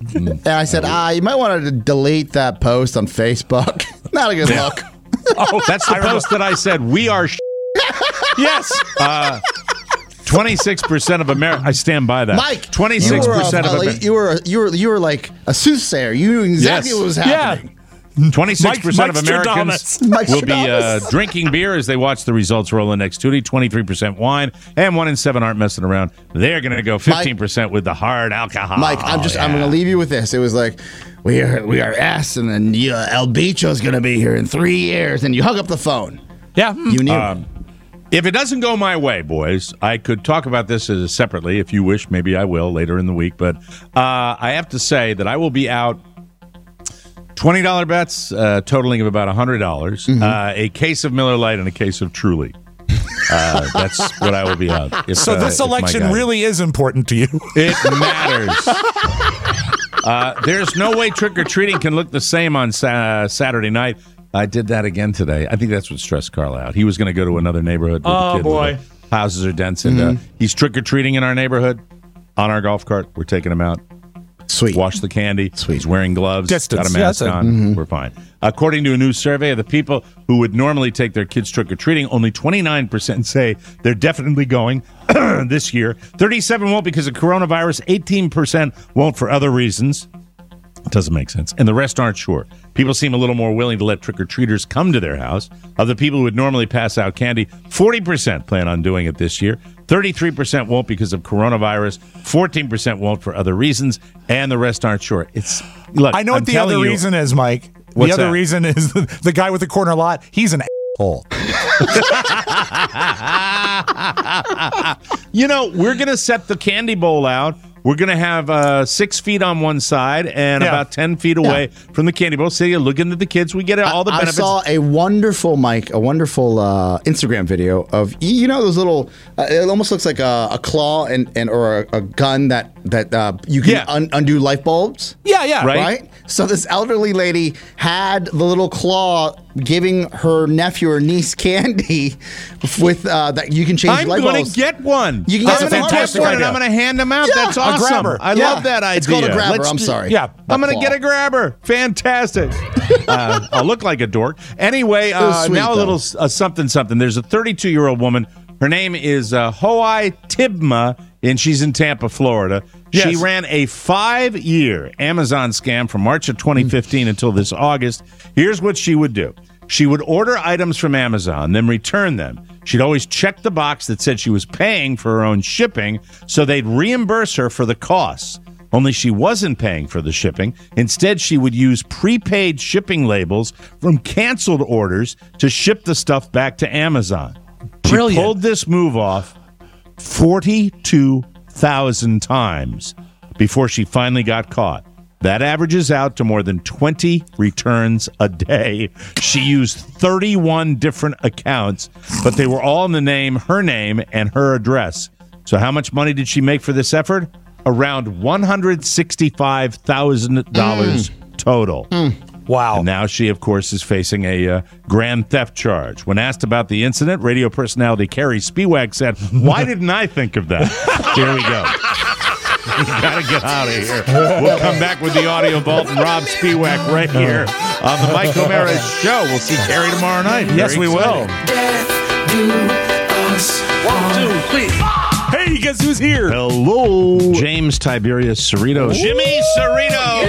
And I said, you might want to delete that post on Facebook. Not a good look. Oh, that's the post that I said, we are Yes. 26% of America. I stand by that. Mike, 26% of America. You were like a soothsayer. You knew exactly what was happening. 26% of Americans will be drinking beer as they watch the results roll in next Tuesday. 23% wine, and 1 in 7 aren't messing around. They're going to go 15% with the hard alcohol. Mike, I'm going to leave you with this. It was like, we are S, and then El Bicho's going to be here in 3 years, and you hung up the phone. Yeah, you knew. If it doesn't go my way, boys, I could talk about this separately if you wish. Maybe I will later in the week. But I have to say that I will be out $20 bets, totaling of about $100, a case of Miller Lite and a case of Truly. That's what I will be out. So this election really is important to you. It matters. There's no way trick-or-treating can look the same on Saturday night. I did that again today. I think that's what stressed Carl out. He was going to go to another neighborhood. With the kid boy. The houses are dense. And he's trick-or-treating in our neighborhood on our golf cart. We're taking him out. Sweet. Wash the candy. Sweet. He's wearing gloves. Distance. Got a mask on. We're fine. According to a new survey of the people who would normally take their kids trick-or-treating, only 29% say they're definitely going this year. 37% won't because of coronavirus. 18% won't for other reasons. It doesn't make sense. And the rest aren't sure. People seem a little more willing to let trick-or-treaters come to their house. Of the people who would normally pass out candy, 40% plan on doing it this year. 33% won't because of coronavirus. 14% won't for other reasons. And the rest aren't sure. Look, I know what the other reason is, Mike. The other reason is the guy with the corner lot. He's an asshole. We're going to set the candy bowl out. We're going to have 6 feet on one side and about 10 feet away from the candy bowl. So you're looking at the kids. We get all the benefits. I saw a wonderful Instagram video of, those little, it almost looks like a claw or a gun that you can undo light bulbs. Yeah. Right? So this elderly lady had the little claw giving her nephew or niece candy with that you can change light bulbs. I'm going to get one. You can get a fantastic one, and I'm going to hand them out. Yeah, that's awesome. A grabber. I love that idea. It's called a grabber. I'm sorry. Yeah, I'm going to get a grabber. Fantastic. I'll look like a dork. Anyway, now a little something. There's a 32-year-old woman. Her name is Hoai Tibma, and she's in Tampa, Florida. Yes. She ran a 5-year Amazon scam from March of 2015 until this August. Here's what she would do. She would order items from Amazon, then return them. She'd always check the box that said she was paying for her own shipping, so they'd reimburse her for the costs. Only she wasn't paying for the shipping. Instead, she would use prepaid shipping labels from canceled orders to ship the stuff back to Amazon. She pulled this move off 42,000 times before she finally got caught. That averages out to more than 20 returns a day. She used 31 different accounts, but they were all in her name, and her address. So how much money did she make for this effort? Around $165,000 total. Wow. And now she, of course, is facing a grand theft charge. When asked about the incident, radio personality Carrie Spiewak said, "Why didn't I think of that?" Here we go. We got to get out of here. We'll come back with the Audio Vault and Rob Spiewak right here on the Mike O'Mara Show. We'll see Carrie tomorrow night. Yes, we will. 1, 2, 3. Hey, guess who's here? Hello. James Tiberius Cerrito. Jimmy Cerrito.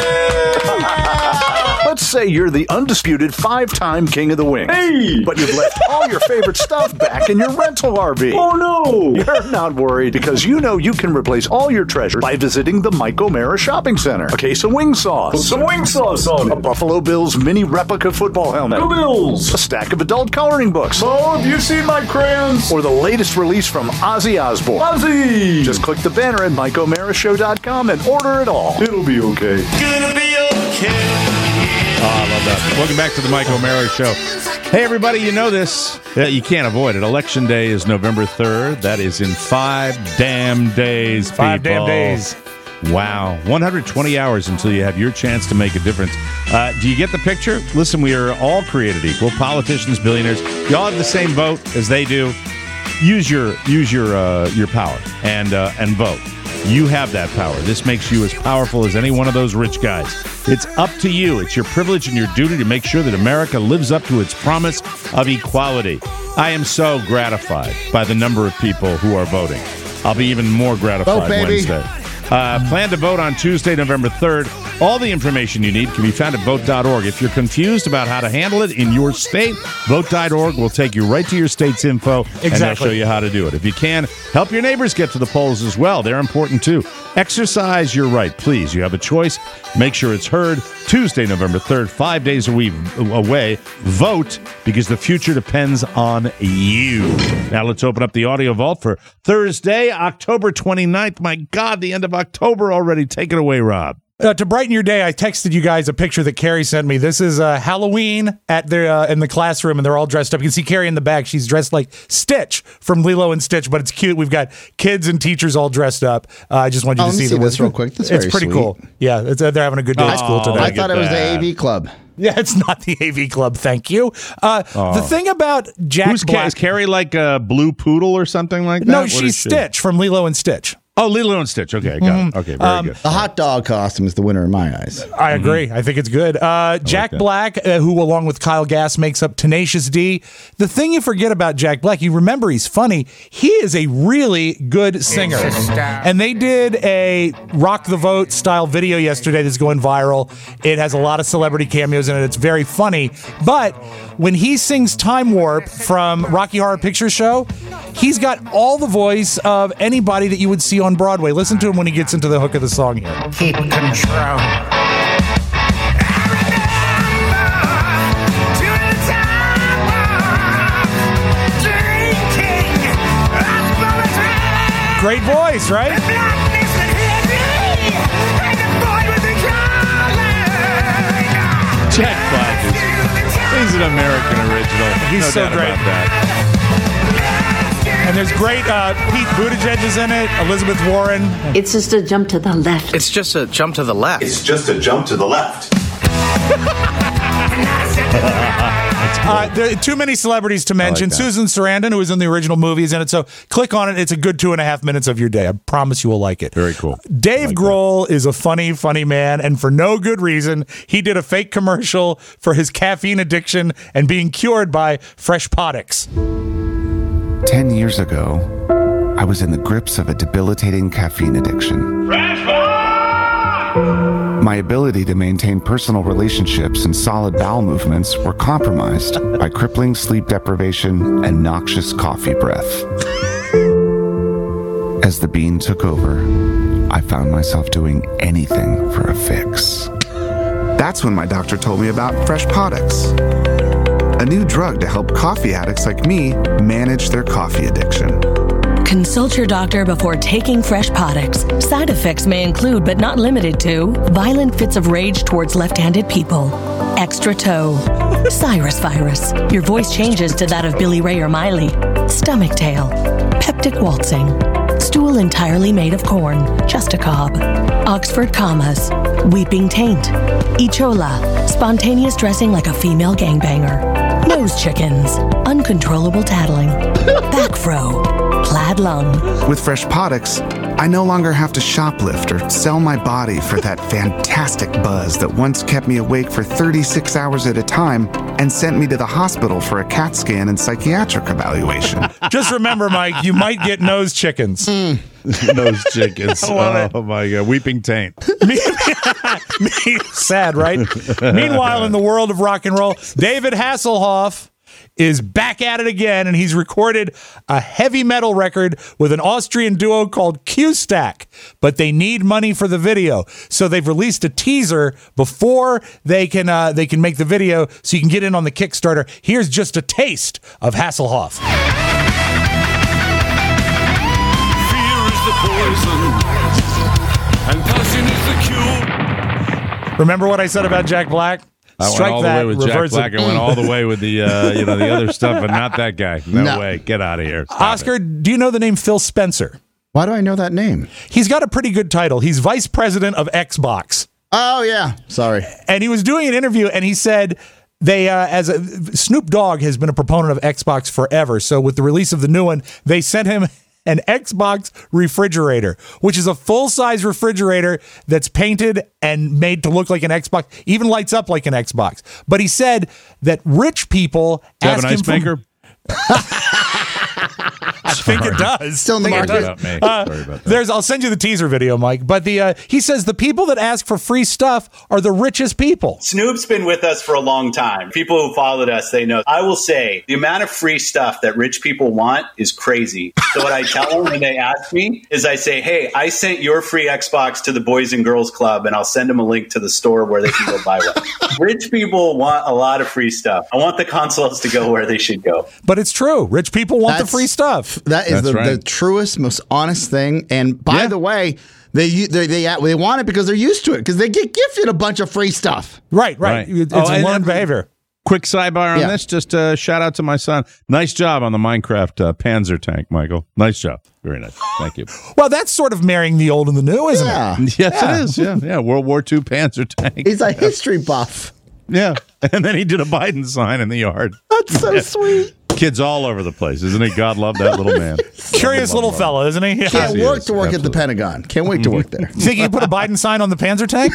Let's say you're the undisputed 5-time king of the wings. Hey! But you've left all your favorite stuff back in your rental RV. Oh, no! You're not worried because you know you can replace all your treasures by visiting the Mike O'Mara Shopping Center. A case of wing sauce. Put some wing sauce on it. A Buffalo Bills mini replica football helmet. The Bills! A stack of adult coloring books. Oh, have you seen my crayons? Or the latest release from Ozzy Osbourne. Ozzy! Just click the banner at MikeO'MaraShow.com and order it all. It'll be okay. Gonna be okay. Oh, I love that. Welcome back to the Mike O'Mara Show. Hey, everybody, you know this. You can't avoid it. Election Day is November 3rd. That is in 5 damn days, people. 5 damn days. Wow. 120 hours until you have your chance to make a difference. Do you get the picture? Listen, we are all created equal. Politicians, billionaires. You all have the same vote as they do. Use your power and vote. You have that power. This makes you as powerful as any one of those rich guys. It's up to you. It's your privilege and your duty to make sure that America lives up to its promise of equality. I am so gratified by the number of people who are voting. I'll be even more gratified Wednesday. Plan to vote on Tuesday, November 3rd. All the information you need can be found at vote.org. If you're confused about how to handle it in your state, vote.org will take you right to your state's info, and they'll show you how to do it. If you can, help your neighbors get to the polls as well. They're important, too. Exercise your right, please. You have a choice. Make sure it's heard. Tuesday, November 3rd, 5 days away. Vote, because the future depends on you. Now let's open up the audio vault for Thursday, October 29th. My God, the end of October already. Take it away, Rob. To brighten your day, I texted you guys a picture that Carrie sent me. This is Halloween at their in the classroom, and they're all dressed up. You can see Carrie in the back. She's dressed like Stitch from Lilo and Stitch, but it's cute. We've got kids and teachers all dressed up. I just wanted you to see this real quick. That's it's pretty sweet. Cool. Yeah, they're having a good day at school today. I thought it was the AV Club. Yeah, it's not the AV Club. Thank you. The thing about Jack Black... Is Carrie like a blue poodle or something like that? No, she's Stitch from Lilo and Stitch. Oh, Lilo and Stitch. Okay, got it. Okay, very good. The hot dog costume is the winner in my eyes. I agree. I think it's good. Jack Black, who along with Kyle Gass makes up Tenacious D. The thing you forget about Jack Black, you remember he's funny. He is a really good singer. And they did a Rock the Vote style video yesterday that's going viral. It has a lot of celebrity cameos in it. It's very funny. But when he sings Time Warp from Rocky Horror Picture Show, he's got all the voice of anybody that you would see on Broadway. Listen to him when he gets into the hook of the song here. Keep control. Great voice, right? Jack Black he's an American original. He's no so doubt great. About that. And there's great Pete Buttigieg is in it, Elizabeth Warren. It's just a jump to the left. It's just a jump to the left. It's just a jump to the left. There are too many celebrities to mention. like that. Susan Sarandon, who was in the original movie, is in it. So click on it. It's a good 2.5 minutes of your day. I promise you will like it. Very cool. Dave Grohl is a funny, funny man, and for no good reason. He did a fake commercial for his caffeine addiction and being cured by Fresh Podix. 10 years ago, I was in the grips of a debilitating caffeine addiction. My ability to maintain personal relationships and solid bowel movements were compromised by crippling sleep deprivation and noxious coffee breath. As the bean took over, I found myself doing anything for a fix. That's when my doctor told me about Fresh Podix, a new drug to help coffee addicts like me manage their coffee addiction. Consult your doctor before taking Fresh Podix. Side effects may include, but not limited to, violent fits of rage towards left-handed people, extra toe, Cyrus virus, your voice changes to that of Billy Ray or Miley, stomach tail, peptic waltzing, stool entirely made of corn, just a cob, Oxford commas, weeping taint, Echola, spontaneous dressing like a female gangbanger, nose chickens, uncontrollable tattling, back fro, plaid lung. With Fresh Podix, I no longer have to shoplift or sell my body for that fantastic buzz that once kept me awake for 36 hours at a time and sent me to the hospital for a CAT scan and psychiatric evaluation. Just remember, Mike, you might get nose chickens. Nose chickens. Oh, my God. Weeping taint. Sad, right? Meanwhile, in the world of rock and roll, David Hasselhoff is back at it again, and he's recorded a heavy metal record with an Austrian duo called Q-Stack, but they need money for the video, so they've released a teaser before they can make the video, so you can get in on the Kickstarter. Here's just a taste of Hasselhoff. Fear is the poison, and passion is the cure. Remember what I said about Jack Black? I went all the way with Jack Black. I went all the way with the the other stuff, but not that guy. No way. Get out of here. Stop Oscar, do you know the name Phil Spencer? Why do I know that name? He's got a pretty good title. He's vice president of Xbox. Oh, yeah. Sorry. And he was doing an interview, and he said Snoop Dogg has been a proponent of Xbox forever. So with the release of the new one, they sent him an Xbox refrigerator, which is a full-size refrigerator that's painted and made to look like an Xbox, even lights up like an Xbox. But he said that rich people have an ice maker. I think it does. Still in the market. Sorry about that. I'll send you the teaser video, Mike. But he says the people that ask for free stuff are the richest people. Snoop's been with us for a long time. People who followed us, they know. I will say the amount of free stuff that rich people want is crazy. So what I tell them when they ask me is I say, hey, I sent your free Xbox to the Boys and Girls Club, and I'll send them a link to the store where they can go buy one. Rich people want a lot of free stuff. I want the consoles to go where they should go. But it's true. Rich people want the free stuff. That is the truest, most honest thing. And by the way, they want it because they're used to it, because they get gifted a bunch of free stuff. Right. It's learned behavior. Quick sidebar on this. Just a shout out to my son. Nice job on the Minecraft Panzer tank, Michael. Nice job. Very nice. Thank you. Well, that's sort of marrying the old and the new, isn't it? Yes, it is. Yeah. World War II Panzer tank. He's a history buff. Yeah. And then he did a Biden sign in the yard. That's so sweet. Kids all over the place, isn't he? God love that little man. Curious little fella, isn't he? Can't wait to work at the Pentagon. Can't wait to work there. You think you put a Biden sign on the Panzer tank?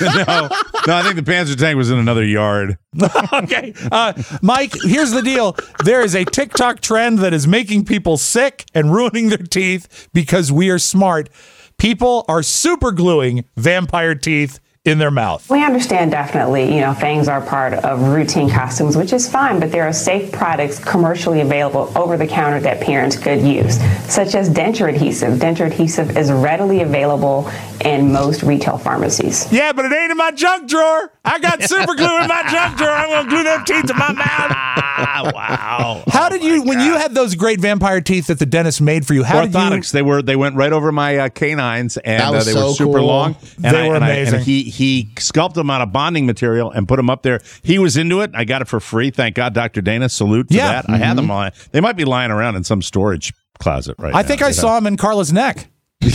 No, I think the Panzer tank was in another yard. Okay. Mike, here's the deal. There is a TikTok trend that is making people sick and ruining their teeth because we are smart. People are super gluing vampire teeth in their mouth. We understand definitely, fangs are part of routine costumes, which is fine, but there are safe products commercially available over the counter that parents could use, such as denture adhesive. Denture adhesive is readily available in most retail pharmacies. Yeah, but it ain't in my junk drawer. I got super glue in my junk drawer. I'm going to glue them teeth to my mouth. Wow. How did you, when you had those great vampire teeth that the dentist made for you, how orthotics, did you? They went right over my canines, and they so were super cool. long. They were amazing. He sculpted them out of bonding material and put them up there. He was into it. I got it for free. Thank God, Dr. Dana. Salute to that. I had them on. They might be lying around in some storage closet right now. I think I saw them in Carla's neck.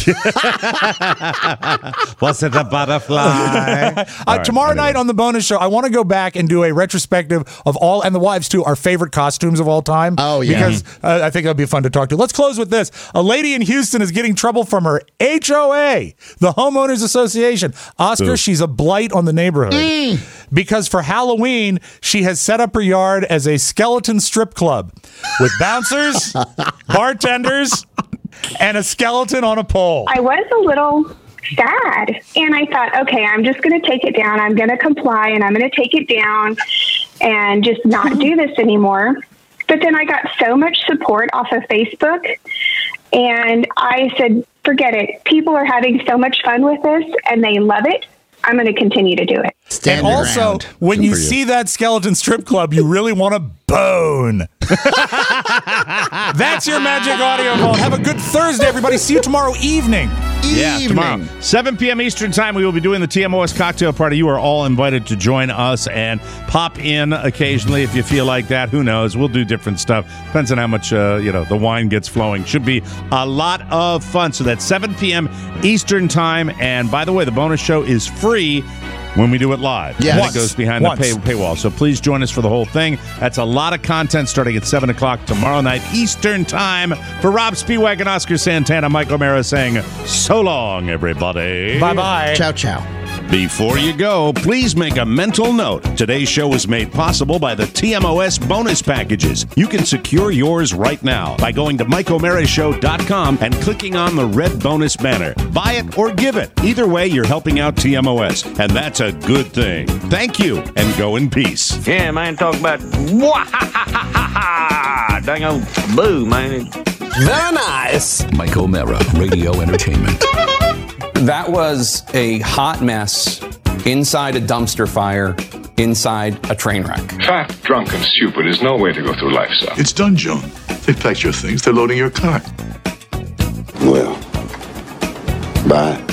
Was it a butterfly? Tomorrow night on the bonus show, I want to go back and do a retrospective of all, and the wives too, our favorite costumes of all time. Oh, yeah. Because I think that'd be fun to talk to. Let's close with this. A lady in Houston is getting trouble from her HOA, the Homeowners Association. Oscar, she's a blight on the neighborhood. Because for Halloween, she has set up her yard as a skeleton strip club with bouncers, bartenders, and a skeleton on a pole. I was a little sad, and I thought, okay, I'm just going to take it down. I'm going to comply, and I'm going to take it down and just not do this anymore. But then I got so much support off of Facebook, and I said, forget it. People are having so much fun with this, and they love it. I'm going to continue to do it. And also, when you see that skeleton strip club, you really want to bone. That's your magic audio phone. Have a good Thursday, everybody. See you tomorrow evening. Tomorrow, 7 p.m. Eastern Time, we will be doing the TMOS cocktail party. You are all invited to join us and pop in occasionally if you feel like that. Who knows? We'll do different stuff. Depends on how much the wine gets flowing. Should be a lot of fun. So that's 7 p.m. Eastern Time. And by the way, the bonus show is free when we do it live. Yes. It goes behind the paywall. So please join us for the whole thing. That's a lot of content starting at 7 o'clock tomorrow night Eastern Time. For Rob Spiewak and Oscar Santana, Mike O'Mara saying so long, everybody. Bye-bye. Ciao, ciao. Before you go, please make a mental note. Today's show was made possible by the TMOS bonus packages. You can secure yours right now by going to MikeO'MaraShow.com and clicking on the red bonus banner. Buy it or give it. Either way, you're helping out TMOS, and that's a good thing. Thank you, and go in peace. Yeah, man, talk about dang old boo, man. Very nice. Mike O'Mara, Radio Entertainment. That was a hot mess inside a dumpster fire, inside a train wreck. Fat, drunk, and stupid is no way to go through life, son. It's done, Joan. They've packed your things. They're loading your car. Well, bye.